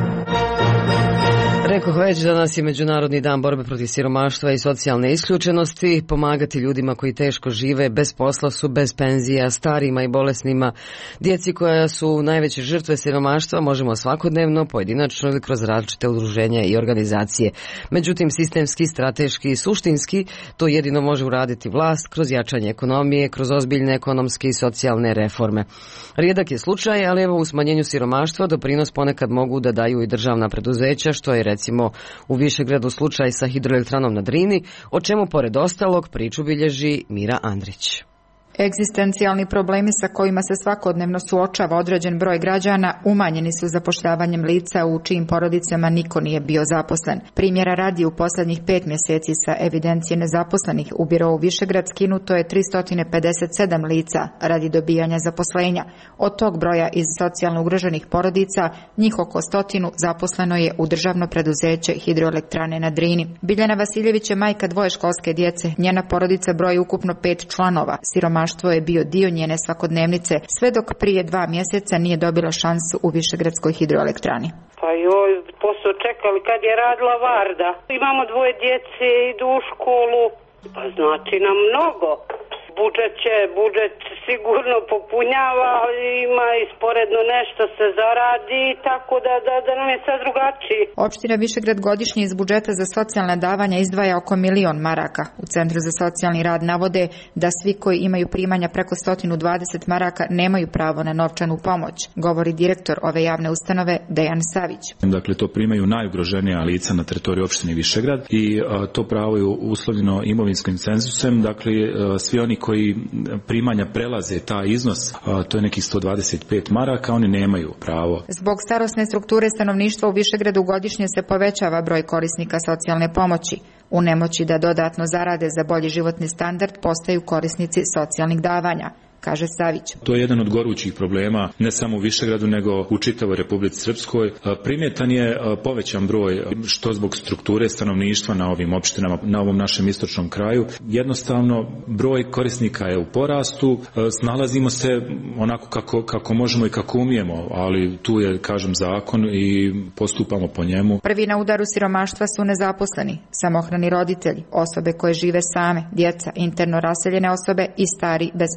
Rekoh već, danas je Međunarodni dan borbe protiv siromaštva i socijalne isključenosti. Pomagati ljudima koji teško žive, bez posla su, bez penzija, starima i bolesnima, djeci koja su najveće žrtve siromaštva možemo svakodnevno, pojedinačno ili kroz različite udruženja i organizacije. Međutim, sistemski, strateški i suštinski to jedino može uraditi vlast kroz jačanje ekonomije, kroz ozbiljne ekonomske i socijalne reforme. Rijedak je slučaj, ali evo u smanjenju siromaštva doprinos ponekad mogu da daju i državna preduzeća, što je recimo u Višegradu slučaj sa hidroelektranom na Drini, o čemu pored ostalog priču bilježi Mira Andrić. Egzistencijalni problemi sa kojima se svakodnevno suočava određen broj građana umanjeni su zapošljavanjem lica u čijim porodicama niko nije bio zaposlen. Primjera radi, u posljednjih pet mjeseci sa evidencije nezaposlenih u birovu Višegrad skinuto je tristo pedeset sedam lica radi dobijanja zaposlenja. Od tog broja iz socijalno ugroženih porodica njih oko stotinu zaposleno je u državno preduzeće hidroelektrane na Drini. Biljana Vasiljević je majka dvoje školske djece. Njena porodica broji ukupno pet članova. Siromaštvo je bio dio njene svakodnevnice, sve dok prije dva mjeseca nije dobila šansu u Višegradskoj hidroelektrani. Pa joj, posao čekali kad je radila Varda. Imamo dvoje djece, idu u školu, pa znači nam mnogo. Budžet će, budžet sigurno popunjava, ali ima i sporedno nešto se zaradi, tako da, da, da nam je sad drugačiji. Opština Višegrad godišnje iz budžeta za socijalne davanja izdvaja oko milion maraka. U Centru za socijalni rad navode da svi koji imaju primanja preko sto dvadeset maraka nemaju pravo na novčanu pomoć, govori direktor ove javne ustanove Dejan Savić. Dakle, to primaju najugroženija lica na teritoriju opštine Višegrad i a, to pravo je uslovljeno imovinskim cenzusem, dakle a, svi oni koji primanja prelaze taj iznos, a, to je nekih sto dvadeset pet maraka, oni nemaju pravo. Zbog starosne strukture stanovništva u Višegradu godišnje se povećava broj korisnika socijalne pomoći. U nemoći da dodatno zarade za bolji životni standard postaju korisnici socijalnih davanja, kaže Savić. To je jedan od gorućih problema, ne samo u Višegradu, nego u čitavoj Republici Srpskoj. Primjetan je povećan broj, što zbog strukture stanovništva na ovim opštinama, na ovom našem istočnom kraju. Jednostavno, broj korisnika je u porastu, snalazimo se onako kako, kako možemo i kako umijemo, ali tu je, kažem, zakon i postupamo po njemu. Prvi na udaru siromaštva su nezaposleni, samohrani roditelji, osobe koje žive same, djeca, interno raseljene osobe i stari bez penzije.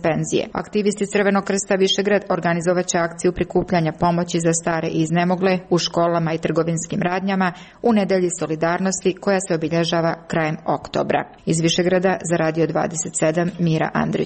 Aktivisti Crvenog krsta Višegrad organizovat će akciju prikupljanja pomoći za stare i iznemogle u školama i trgovinskim radnjama u nedelji solidarnosti koja se obilježava krajem oktobra. Iz Višegrada za Radio dvadeset sedam Mira Andrić.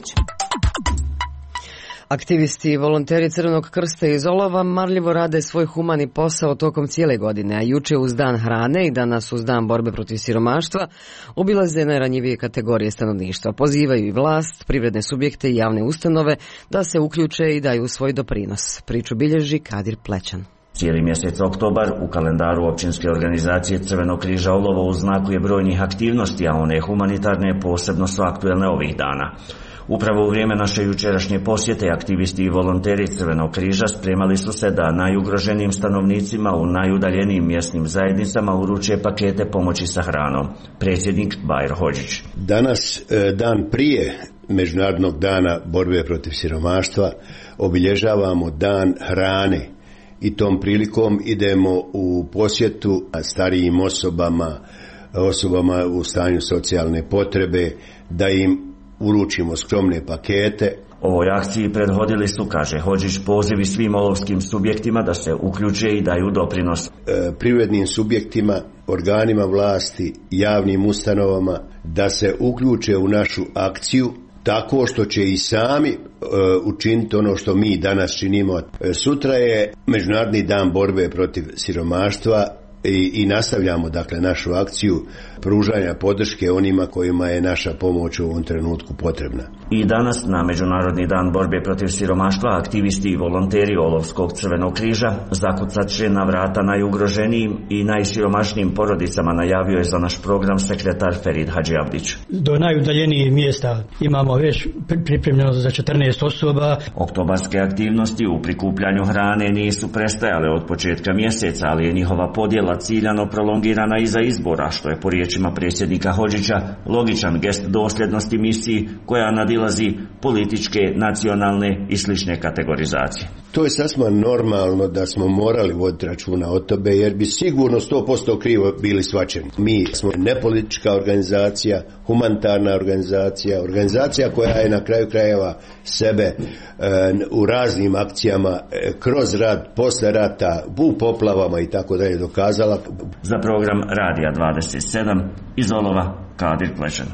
Aktivisti i volonteri Crvenog krsta iz Olova marljivo rade svoj humani posao tokom cijele godine, a juče uz dan hrane i danas uz dan borbe protiv siromaštva obilaze najranjivije kategorije stanovništva. Pozivaju i vlast, privredne subjekte i javne ustanove da se uključe i daju svoj doprinos. Priču bilježi Kadir Plećan. Cijeli mjesec oktobar u kalendaru općinske organizacije Crvenog križa Olovo u znaku je brojnih aktivnosti, a one humanitarne posebno su aktuelne ovih dana. Upravo u vrijeme naše jučerašnje posjete aktivisti i volonteri Crvenog križa spremali su se da najugroženijim stanovnicima u najudaljenijim mjesnim zajednicama uruče pakete pomoći sa hranom. Predsjednik Bajro Hodžić. Danas, dan prije Međunarodnog dana borbe protiv siromaštva, obilježavamo dan hrane i tom prilikom idemo u posjetu starijim osobama, osobama u stanju socijalne potrebe, da im uručimo skromne pakete. Ovoj akciji prethodili su, kaže Hodžić, pozivi svim olovskim subjektima da se uključe i daju doprinos. E, privrednim subjektima, organima vlasti, javnim ustanovama da se uključe u našu akciju tako što će i sami e, učiniti ono što mi danas činimo. E, sutra je Međunarodni dan borbe protiv siromaštva i, i nastavljamo dakle našu akciju pružanja podrške onima kojima je naša pomoć u ovom trenutku potrebna. I danas na Međunarodni dan borbe protiv siromaštva aktivisti i volonteri Olovskog Crvenog križa zakucat će na vrata najugroženijim i najsiromašnijim porodicama, najavio je za naš program sekretar Ferid Hadžiabdić. Do najudaljenijih mjesta imamo već pripremljeno za četrnaest osoba. Oktobarske aktivnosti u prikupljanju hrane nisu prestajale od početka mjeseca, ali je njihova podjela ciljano prolongirana iza izbora, što je po riječima predsjednika Hodžića logičan gest dosljednosti misiji koja nadilazi političke, nacionalne i slične kategorizacije. To je sasvim normalno da smo morali voditi računa o tobe, jer bi sigurno sto posto krivo bili shvaćeni. Mi smo nepolitička organizacija, humanitarna organizacija, organizacija koja je na kraju krajeva sebe e, u raznim akcijama e, kroz rat, posle rata, u poplavama i tako dalje dokazala. Za program Radija dvadeset sedam iz Olova, Kadir Plećan.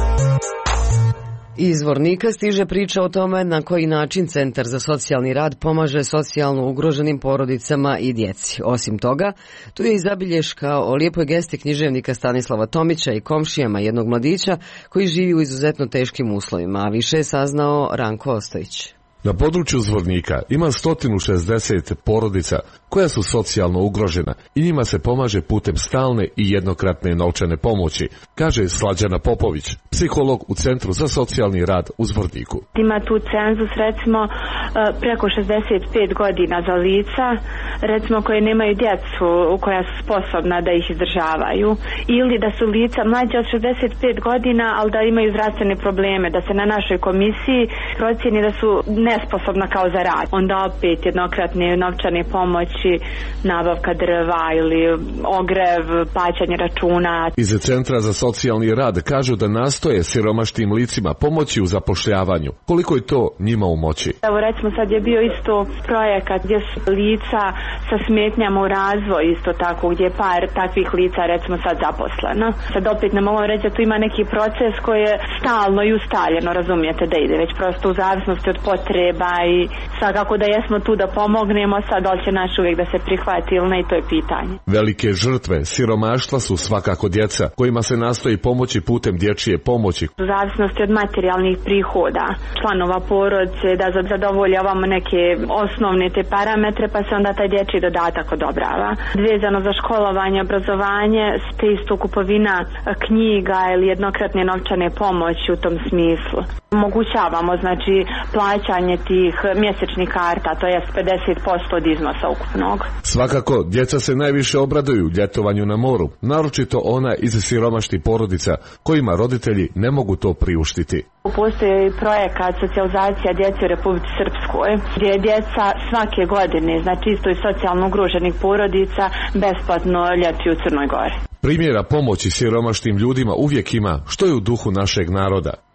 Iz Zvornika stiže priča o tome na koji način Centar za socijalni rad pomaže socijalno ugroženim porodicama i djeci. Osim toga, tu je i zabilješka o lijepoj gesti književnika Stanislava Tomića i komšijama jednog mladića koji živi u izuzetno teškim uslovima, a više je saznao Ranko Ostojić. Na području Zvornika ima sto šezdeset porodica koja su socijalno ugrožena i njima se pomaže putem stalne i jednokratne novčane pomoći, kaže Slađana Popović, psiholog u Centru za socijalni rad u Zvorniku. Ima tu cenzus recimo preko šezdeset pet godina za lica, recimo koje nemaju djecu koja su sposobna da ih izdržavaju, ili da su lica mlađe od šezdeset pet godina, ali da imaju zdravstvene probleme, da se na našoj komisiji procjeni da su nesposobna kao za rad. Onda opet jednokratne novčane pomoći, nabavka drva ili ogrev, plaćanje računa. Iz Centra za socijalni rad kažu da nastoje siromašnim licima pomoći u zapošljavanju. Koliko je to njima u moći? Evo recimo sad je bio isto projekat gdje su lica sa smetnjama u razvoju isto tako, gdje je par takvih lica recimo sad zaposleno. Sad opet ne mogu reći da tu ima neki proces koji je stalno i ustaljeno, razumijete, da ide već prosto u zavisnosti od potreba i svakako da jesmo tu da pomognemo, sad da li će naš uvijek da se prihvati ili ne, i to je pitanje. Velike žrtve siromaštva su svakako djeca, kojima se nastoji pomoći putem dječje pomoći. U zavisnosti od materijalnih prihoda članova porodice, da zadovoljavamo neke osnovne te parametre, pa se onda taj dječji dodatak odobrava. Vezano za školovanje, obrazovanje, ste isto kupovina knjiga ili jednokratne novčane pomoći u tom smislu. Omogućavamo znači plaćanje tih mjesečnih karta, to je pedeset posto od iznosa ukupnog. Svakako, djeca se najviše obraduju ljetovanju na moru, naročito ona iz siromašnih porodica, kojima roditelji ne mogu to priuštiti. Postoji projekat socijalizacija djece u Republici Srpskoj, gdje djeca svake godine, znači isto i socijalno ugroženih porodica, besplatno ljetuju u Crnoj Gori. Primjera pomoći siromašnim ljudima uvijek ima, što je u duhu našeg naroda.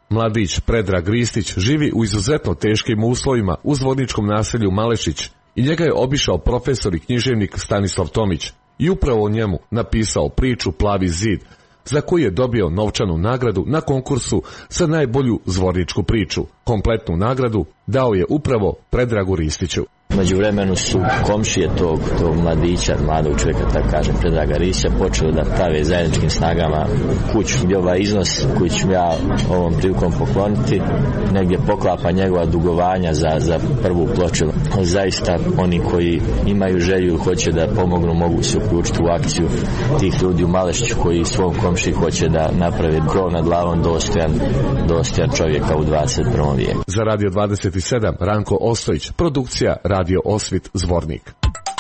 Mladić Predrag Ristić živi u izuzetno teškim uslovima u zvorničkom naselju Malešić i njega je obišao profesor i književnik Stanislav Tomić i upravo o njemu napisao priču Plavi zid, za koju je dobio novčanu nagradu na konkursu za najbolju zvorničku priču. Kompletnu nagradu dao je upravo Predragu Ristiću. Među vremenu su komšije tog, tog mladića, mladog čovjeka, tako kažem, Predraga Ristića, počeli da prave zajedničkim snagama kuću. I ovaj iznos koji ću ja ovom prilikom pokloniti negdje poklapa njegova dugovanja za, za prvu ploču. Zaista oni koji imaju želju i hoće da pomognu mogu se uključiti u akciju tih ljudi u Malešiću koji svom komšiji hoće da naprave krov nad glavom dostojan, dostojan čovjeka u dvadeset prvom vijeku. Za Radio dvadeset sedam Ranko Ostojić, produkcija Radio Osvit Zvornik.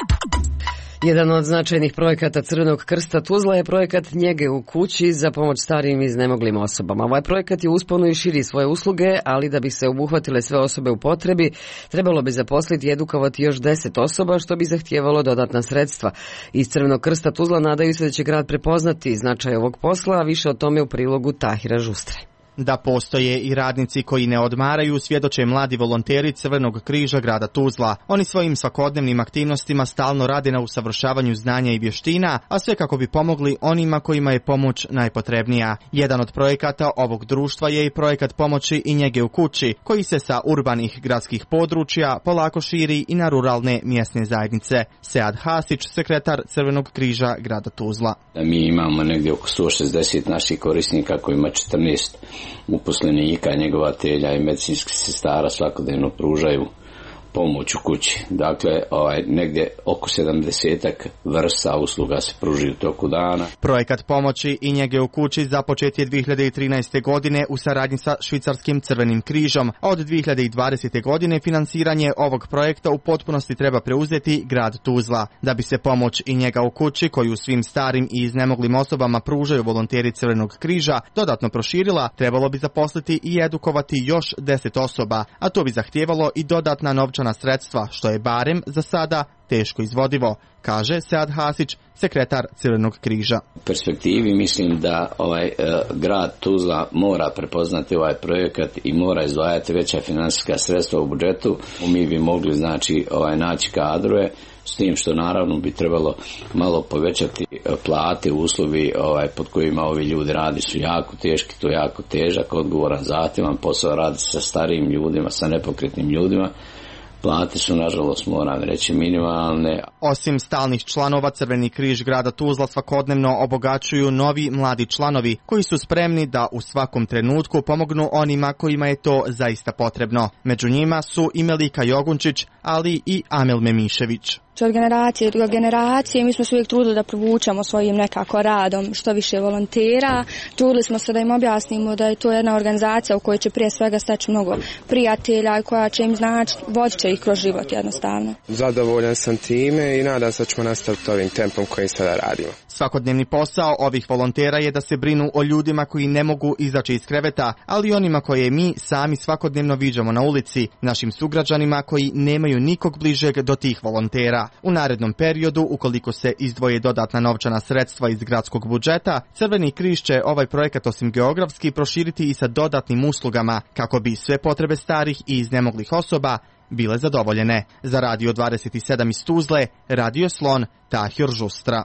Jedan od značajnih projekata Crvenog krsta Tuzla je projekat njege u kući za pomoć starijim i iznemoglim osobama. Ovaj projekat je usponu i širi svoje usluge, ali da bi se obuhvatile sve osobe u potrebi, trebalo bi zaposliti i edukovati još deset osoba, što bi zahtijevalo dodatna sredstva. Iz Crvenog krsta Tuzla nadaju se da će grad prepoznati značaj ovog posla, a više o tome u prilogu Tahira Žustre. Da postoje i radnici koji ne odmaraju, svjedoče mladi volonteri Crvenog križa grada Tuzla. Oni svojim svakodnevnim aktivnostima stalno rade na usavršavanju znanja i vještina, a sve kako bi pomogli onima kojima je pomoć najpotrebnija. Jedan od projekata ovog društva je i projekat pomoći i njege u kući, koji se sa urbanih gradskih područja polako širi i na ruralne mjesne zajednice. Sead Hasić, sekretar Crvenog križa grada Tuzla. Mi imamo negdje oko sto šezdeset naših korisnika koji ima četrnaest uposlenika, njegovatelja i medicinskih sestara svakodnevno pružaju pomoć u kući. Dakle, ovaj, negdje oko sedamdesetak vrsta usluga se pruži u toku dana. Projekat pomoći i njege u kući započet je dvije hiljade trinaeste. godine u saradnji sa Švicarskim Crvenim križom, a od dvije hiljade dvadesete. godine finansiranje ovog projekta u potpunosti treba preuzeti grad Tuzla. Da bi se pomoć i njega u kući, koju svim starim i iznemoglim osobama pružaju volonteri Crvenog križa, dodatno proširila, trebalo bi zaposliti i edukovati još deset osoba, a to bi zahtijevalo i dodatna novčana sredstva, što je barem za sada teško izvodivo, kaže Sead Hasić, sekretar Crvenog križa. U perspektivi mislim da ovaj e, grad Tuzla mora prepoznati ovaj projekat i mora izdvajati veća financijska sredstva u budžetu. Mi bi mogli znači ovaj naći kadrove, s tim što naravno bi trebalo malo povećati plate, uslovi ovaj, pod kojima ovi ljudi radi su jako teški, to je jako težak, odgovoran, zahtjevan posao, radi sa starijim ljudima, sa nepokretnim ljudima. Plate su, nažalost, moram reći, minimalne. Osim stalnih članova, Crveni križ grada Tuzla svakodnevno obogaćuju novi mladi članovi koji su spremni da u svakom trenutku pomognu onima kojima je to zaista potrebno. Među njima su i Melika Jogunčić, ali i Amel Memišević. Od generacije do generacije mi smo se uvijek trudili da privučemo svojim nekako radom što više volontera. Trudili smo se da im objasnimo da je to jedna organizacija u kojoj će prije svega steći mnogo prijatelja i koja će im znači vodit će ih kroz život jednostavno. Zadovoljan sam time i nadam se da ćemo nastaviti ovim tempom kojim sada radimo. Svakodnevni posao ovih volontera je da se brinu o ljudima koji ne mogu izaći iz kreveta, ali i onima koje mi sami svakodnevno viđamo na ulici, našim sugrađanima koji nemaju nikog bližeg do tih volontera. U narednom periodu, ukoliko se izdvoje dodatna novčana sredstva iz gradskog budžeta, Crveni križ će ovaj projekat osim geografski proširiti i sa dodatnim uslugama, kako bi sve potrebe starih i iznemoglih osoba bile zadovoljene. Za Radio dvadeset sedam iz Tuzle, Radio Slon, Tahir Žustra.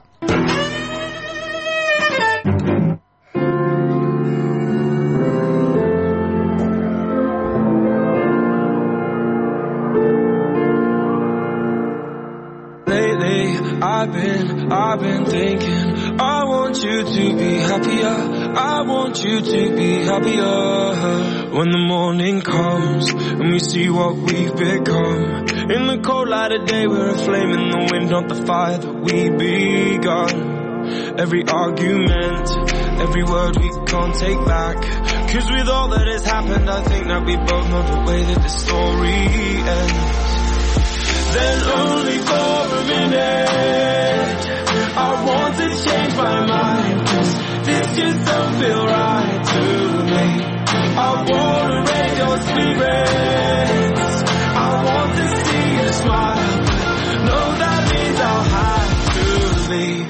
I've been, I've been thinking, I want you to be happier, I want you to be happier. When the morning comes and we see what we've become, in the cold light of day we're a flame in the wind, not the fire that we begun. Every argument, every word we can't take back, cause with all that has happened I think that we both know the way that the story ends. Then only for a minute I want to change my mind, cause this just don't feel right to me. I want to raise your spirits, I want to see you smile, no that means I'll have to leave.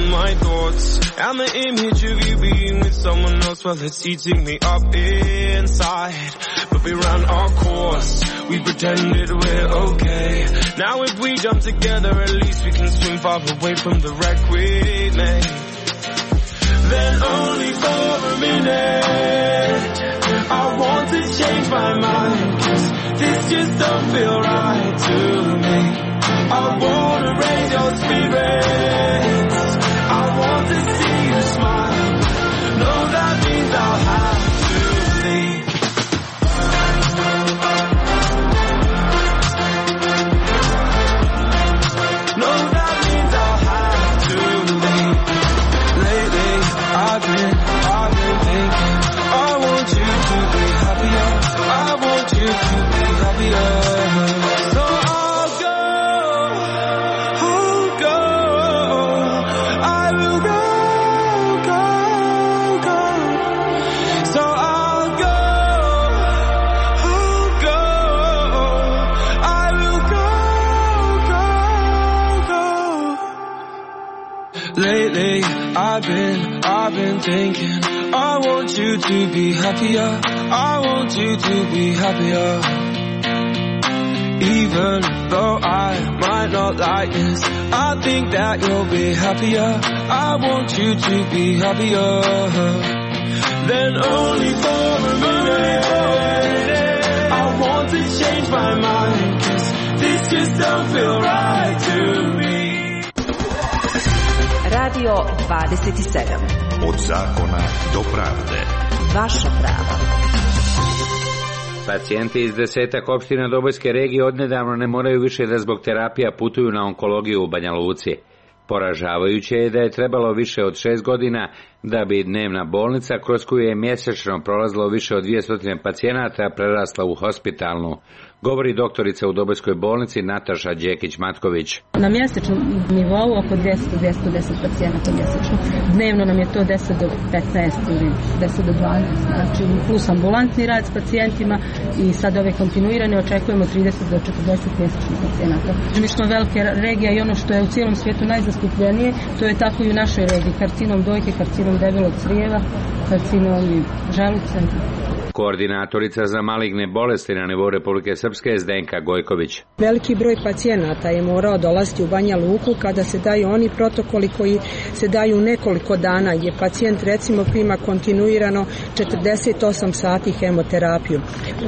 my thoughts. And the image of you being with someone else, well, it's eating me up inside. But we ran our course, we pretended we're okay. Now if we jump together, at least we can swim far away from the wreck we made. Then only for a minute, I want to change my mind, 'cause this just don't feel right to me. I wanna raise your spirits, I want to see you smile. No, that means I'll have to leave. No, that means I'll have to leave. Lately, I've been, I've been thinking, I want you to be happier, I want you to be happier. So I'll go, I'll go, I will go, go, go. So I'll go, I'll go, I will go, go, go. Lately, I've been, I've been thinking, I want you to be happier, I want you to be happier. Even though I might not like this, I think that you'll be happier, I want you to be happier. Then only for a minute, I want to change my mind, 'cause this just don't feel right to me. Radio dvadeset sedam. Od zakona do pravde. Vaša prava. Pacijenti iz desetak opština Dobojske regije odnedavno ne moraju više da zbog terapija putuju na onkologiju u Banja Luci. Poražavajuće je da je trebalo više od šest godina da bi dnevna bolnica, kroz koju je mjesečno prolazilo više od dvjesto pacijenata, prerasla u hospitalnu, govori doktorica u Dobojskoj bolnici Nataša Đekić-Matković. Na mjesečnom nivou oko dvjesto do dvjesto deset pacijenata mjesečno. Dnevno nam je to deset do petnaest ili deset do dvanaest, znači plus ambulantni rad s pacijentima i sad ove kontinuirane očekujemo trideset do četrdeset mjesečnih pacijenata. Mi smo velike regija i ono što je u cijelom svijetu najzastupljenije, to je tako i u našoj regiji. Karcinom dojke, karcinom debelog crijeva, karcinom želuca. Koordinatorica za maligne bolesti na nivou Republike Srpske Zdenka Gojković. Veliki broj pacijenata je morao dolaziti u Banja Luku kada se daju oni protokoli koji se daju nekoliko dana, gdje pacijent recimo prima kontinuirano četrdeset osam sati hemoterapiju. E,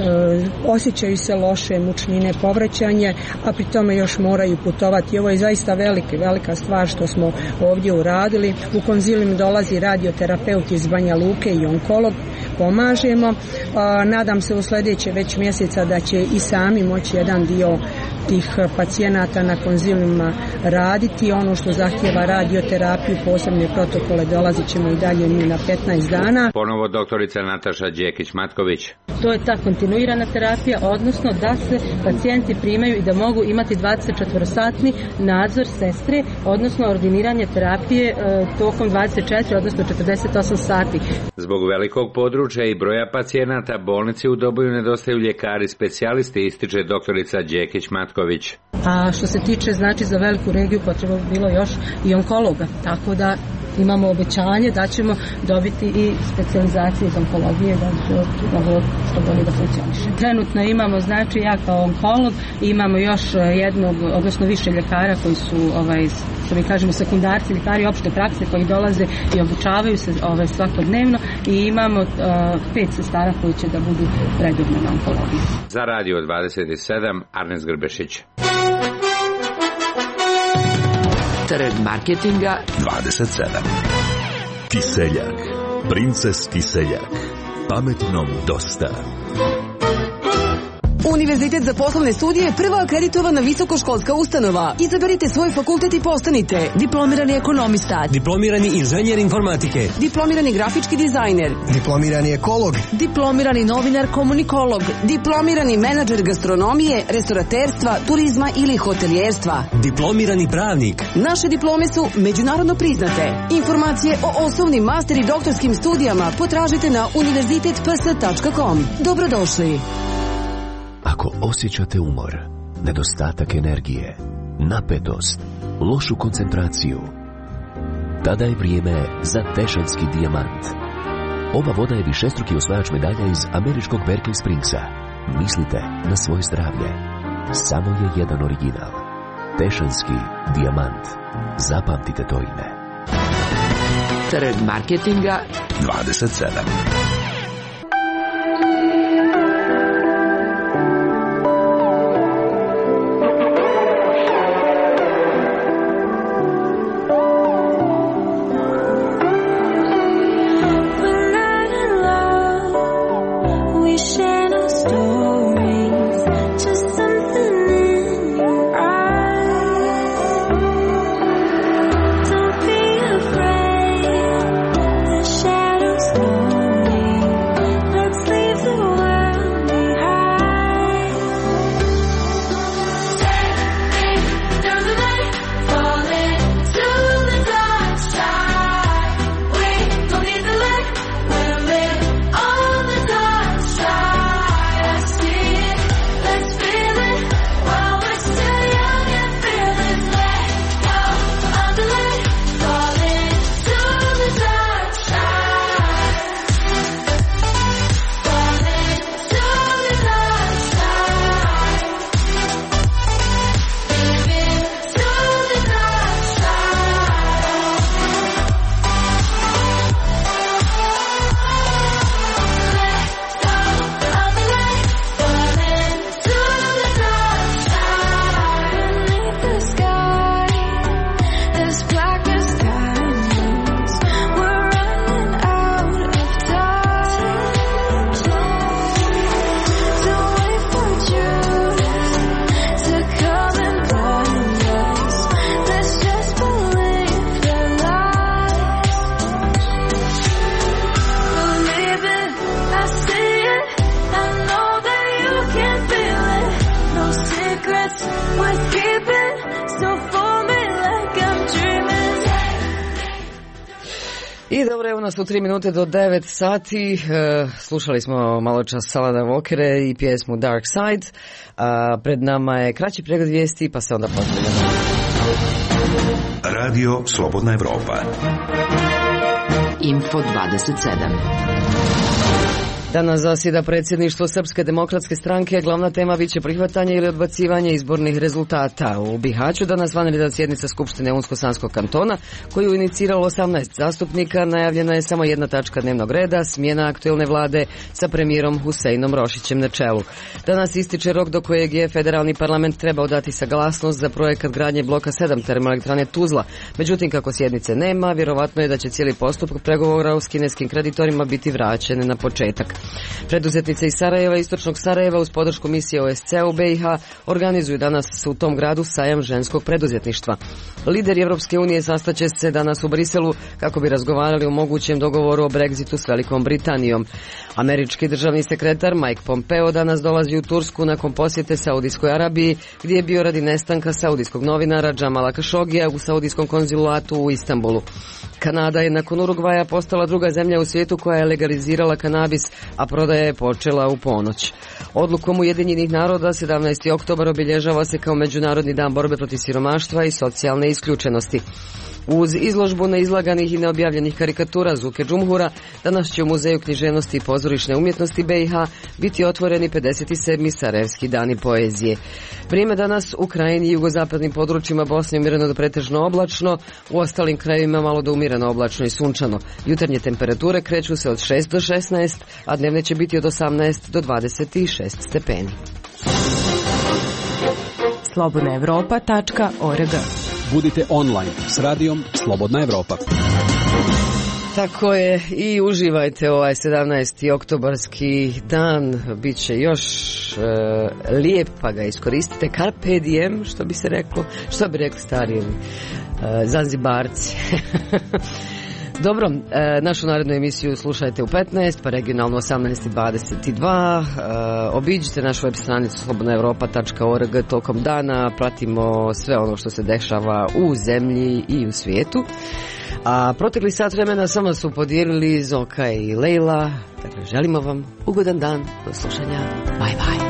osjećaju se loše, mučnine, povraćanje, a pri tome još moraju putovati. Ovo je zaista velika, velika stvar što smo ovdje uradili. U konzilijum dolazi radioterapeut iz Banja Luke i onkolog, pomažemo. A, nadam se u sljedeće već mjeseca da će i sami moći jedan dio tih pacijenata na konzilijuma raditi. Ono što zahtjeva radioterapiju, posebne protokole, dolazit ćemo i dalje mi na petnaest dana. Ponovo doktorica Nataša Đekić-Matković. To je ta kontinuirana terapija, odnosno da se pacijenti primaju i da mogu imati dvadeset četiri satni nadzor sestre, odnosno ordiniranje terapije e, tokom dvadeset četiri, odnosno četrdeset osam sati. Zbog velikog područja i broja pacijenata, bolnici u Doboju nedostaju ljekari specijalisti, ističe doktorica Đekić-Matković. A što se tiče, znači, za veliku regiju potrebno bi bilo još i onkologa, tako da imamo obećanje da ćemo dobiti i specijalizacije iz onkologije da će ovo što bolje da funkcioniše. Trenutno imamo, znači, ja kao onkolog imamo još jednog, odnosno više ljekara koji su, ovaj, što mi kažemo, sekundarci, ljekari opšte prakse koji dolaze i obučavaju se ovaj, svakodnevno i imamo uh, pet sestara koji će da budu redovno na onkologiji. Za Radio dvadeset sedam, Arnes Grbešić. Trg marketinga dvadeset sedam. Kiseljak. Princes Kiseljak. Pametnom dosta. Univerzitet za poslovne studije je prva akreditovana visokoškolska ustanova. Izaberite svoj fakultet i postanite diplomirani ekonomista, diplomirani inženjer informatike, diplomirani grafički dizajner, diplomirani ekolog, diplomirani novinar komunikolog, diplomirani menadžer gastronomije, restoraterstva, turizma ili hotelijerstva, diplomirani pravnik. Naše diplome su međunarodno priznate. Informacije o osnovnim, master i doktorskim studijama potražite na univerzitet p s tačka com. Dobrodošli. Ako osjećate umor, nedostatak energije, napetost, lošu koncentraciju, Tada je vrijeme za Tešanski dijamant. Ova voda je višestruki osvajač medalja iz američkog Berkeley Springsa. Mislite na svoje zdravlje. Samo je jedan original. Tešanski dijamant. Zapamtite to ime. Trg marketinga dvadeset sedam. I dobro, evo nas u tri minute do devet sati. E, slušali smo malo čas Salana Walkere i pjesmu Dark Side. A pred nama je kraći pregled vijesti, pa se onda pozdravljamo. Radio Slobodna Evropa. Info dvadeset sedam. Danas zasjeda predsjedništvo Srpske demokratske stranke. Glavna tema biće prihvatanje ili odbacivanje izbornih rezultata. U Bihaću danas vanredna sjednica Skupštine Unsko-Sanskog kantona, koju iniciralo osamnaest zastupnika. Najavljena je samo jedna tačka dnevnog reda, smjena aktuelne vlade sa premijerom Huseinom Rošićem na čelu. Danas ističe rok do kojeg je federalni parlament trebao dati saglasnost za projekat gradnje bloka sedam termoelektrane Tuzla. Međutim, kako sjednice nema, vjerovatno je da će cijeli postupak pregovora s kineskim kreditorima biti vraćen na početak. Preduzetnice iz Sarajeva i istočnog Sarajeva uz podršku misije O S C u B i H organizuju danas u tom gradu sajam ženskog preduzetništva. Lideri Europske unije sastaće se danas u Briselu kako bi razgovarali o mogućem dogovoru o Brexitu s Velikom Britanijom. Američki državni sekretar Mike Pompeo danas dolazi u Tursku nakon posjete Saudijskoj Arabiji, gdje je bio radi nestanka saudijskog novinara Džamala Kašogija u saudijskom konzulatu u Istanbulu. Kanada je nakon Urugvaja postala druga zemlja u svijetu koja je legalizirala kanabis, a prodaja je počela u ponoć. Odlukom Ujedinjenih naroda sedamnaesti oktobar obilježava se kao Međunarodni dan borbe protiv siromaštva i socijalne isključenosti. Uz izložbu neizlaganih i neobjavljenih karikatura Zuke Džumhura, danas će u Muzeju književnosti i pozorišne umjetnosti B i H biti otvoreni pedeset sedmi Sarajevski dani poezije. Vrijeme danas u krajini i jugozapadnim područjima Bosne umjereno do pretežno oblačno, u ostalim krajevima malo do umjereno oblačno i sunčano. Jutarnje temperature kreću se od šest do šesnaest, a dnevne će biti od osamnaest do dvadeset šest stepeni. slobodna evropa tačka org. Budite online s radijom Slobodna Evropa. Tako je, i uživajte ovaj sedamnaesti oktobarski dan, bit će još e, lijep, pa ga iskoristite. Carpe diem, što bi se reklo, što bi rekli stari e, Zanzibarci. Dobro, e, našu narednu emisiju slušajte u petnaest, pa regionalno osamnaest i dvadeset dva. E, obiđite našu web stranicu slobodna evropa tačka org tokom dana, pratimo sve ono što se dešava u zemlji i u svijetu. A protekli sat vremena samo su podijelili Zoka i Lejla. Dakle, želimo vam ugodan dan, do slušanja, bye bye.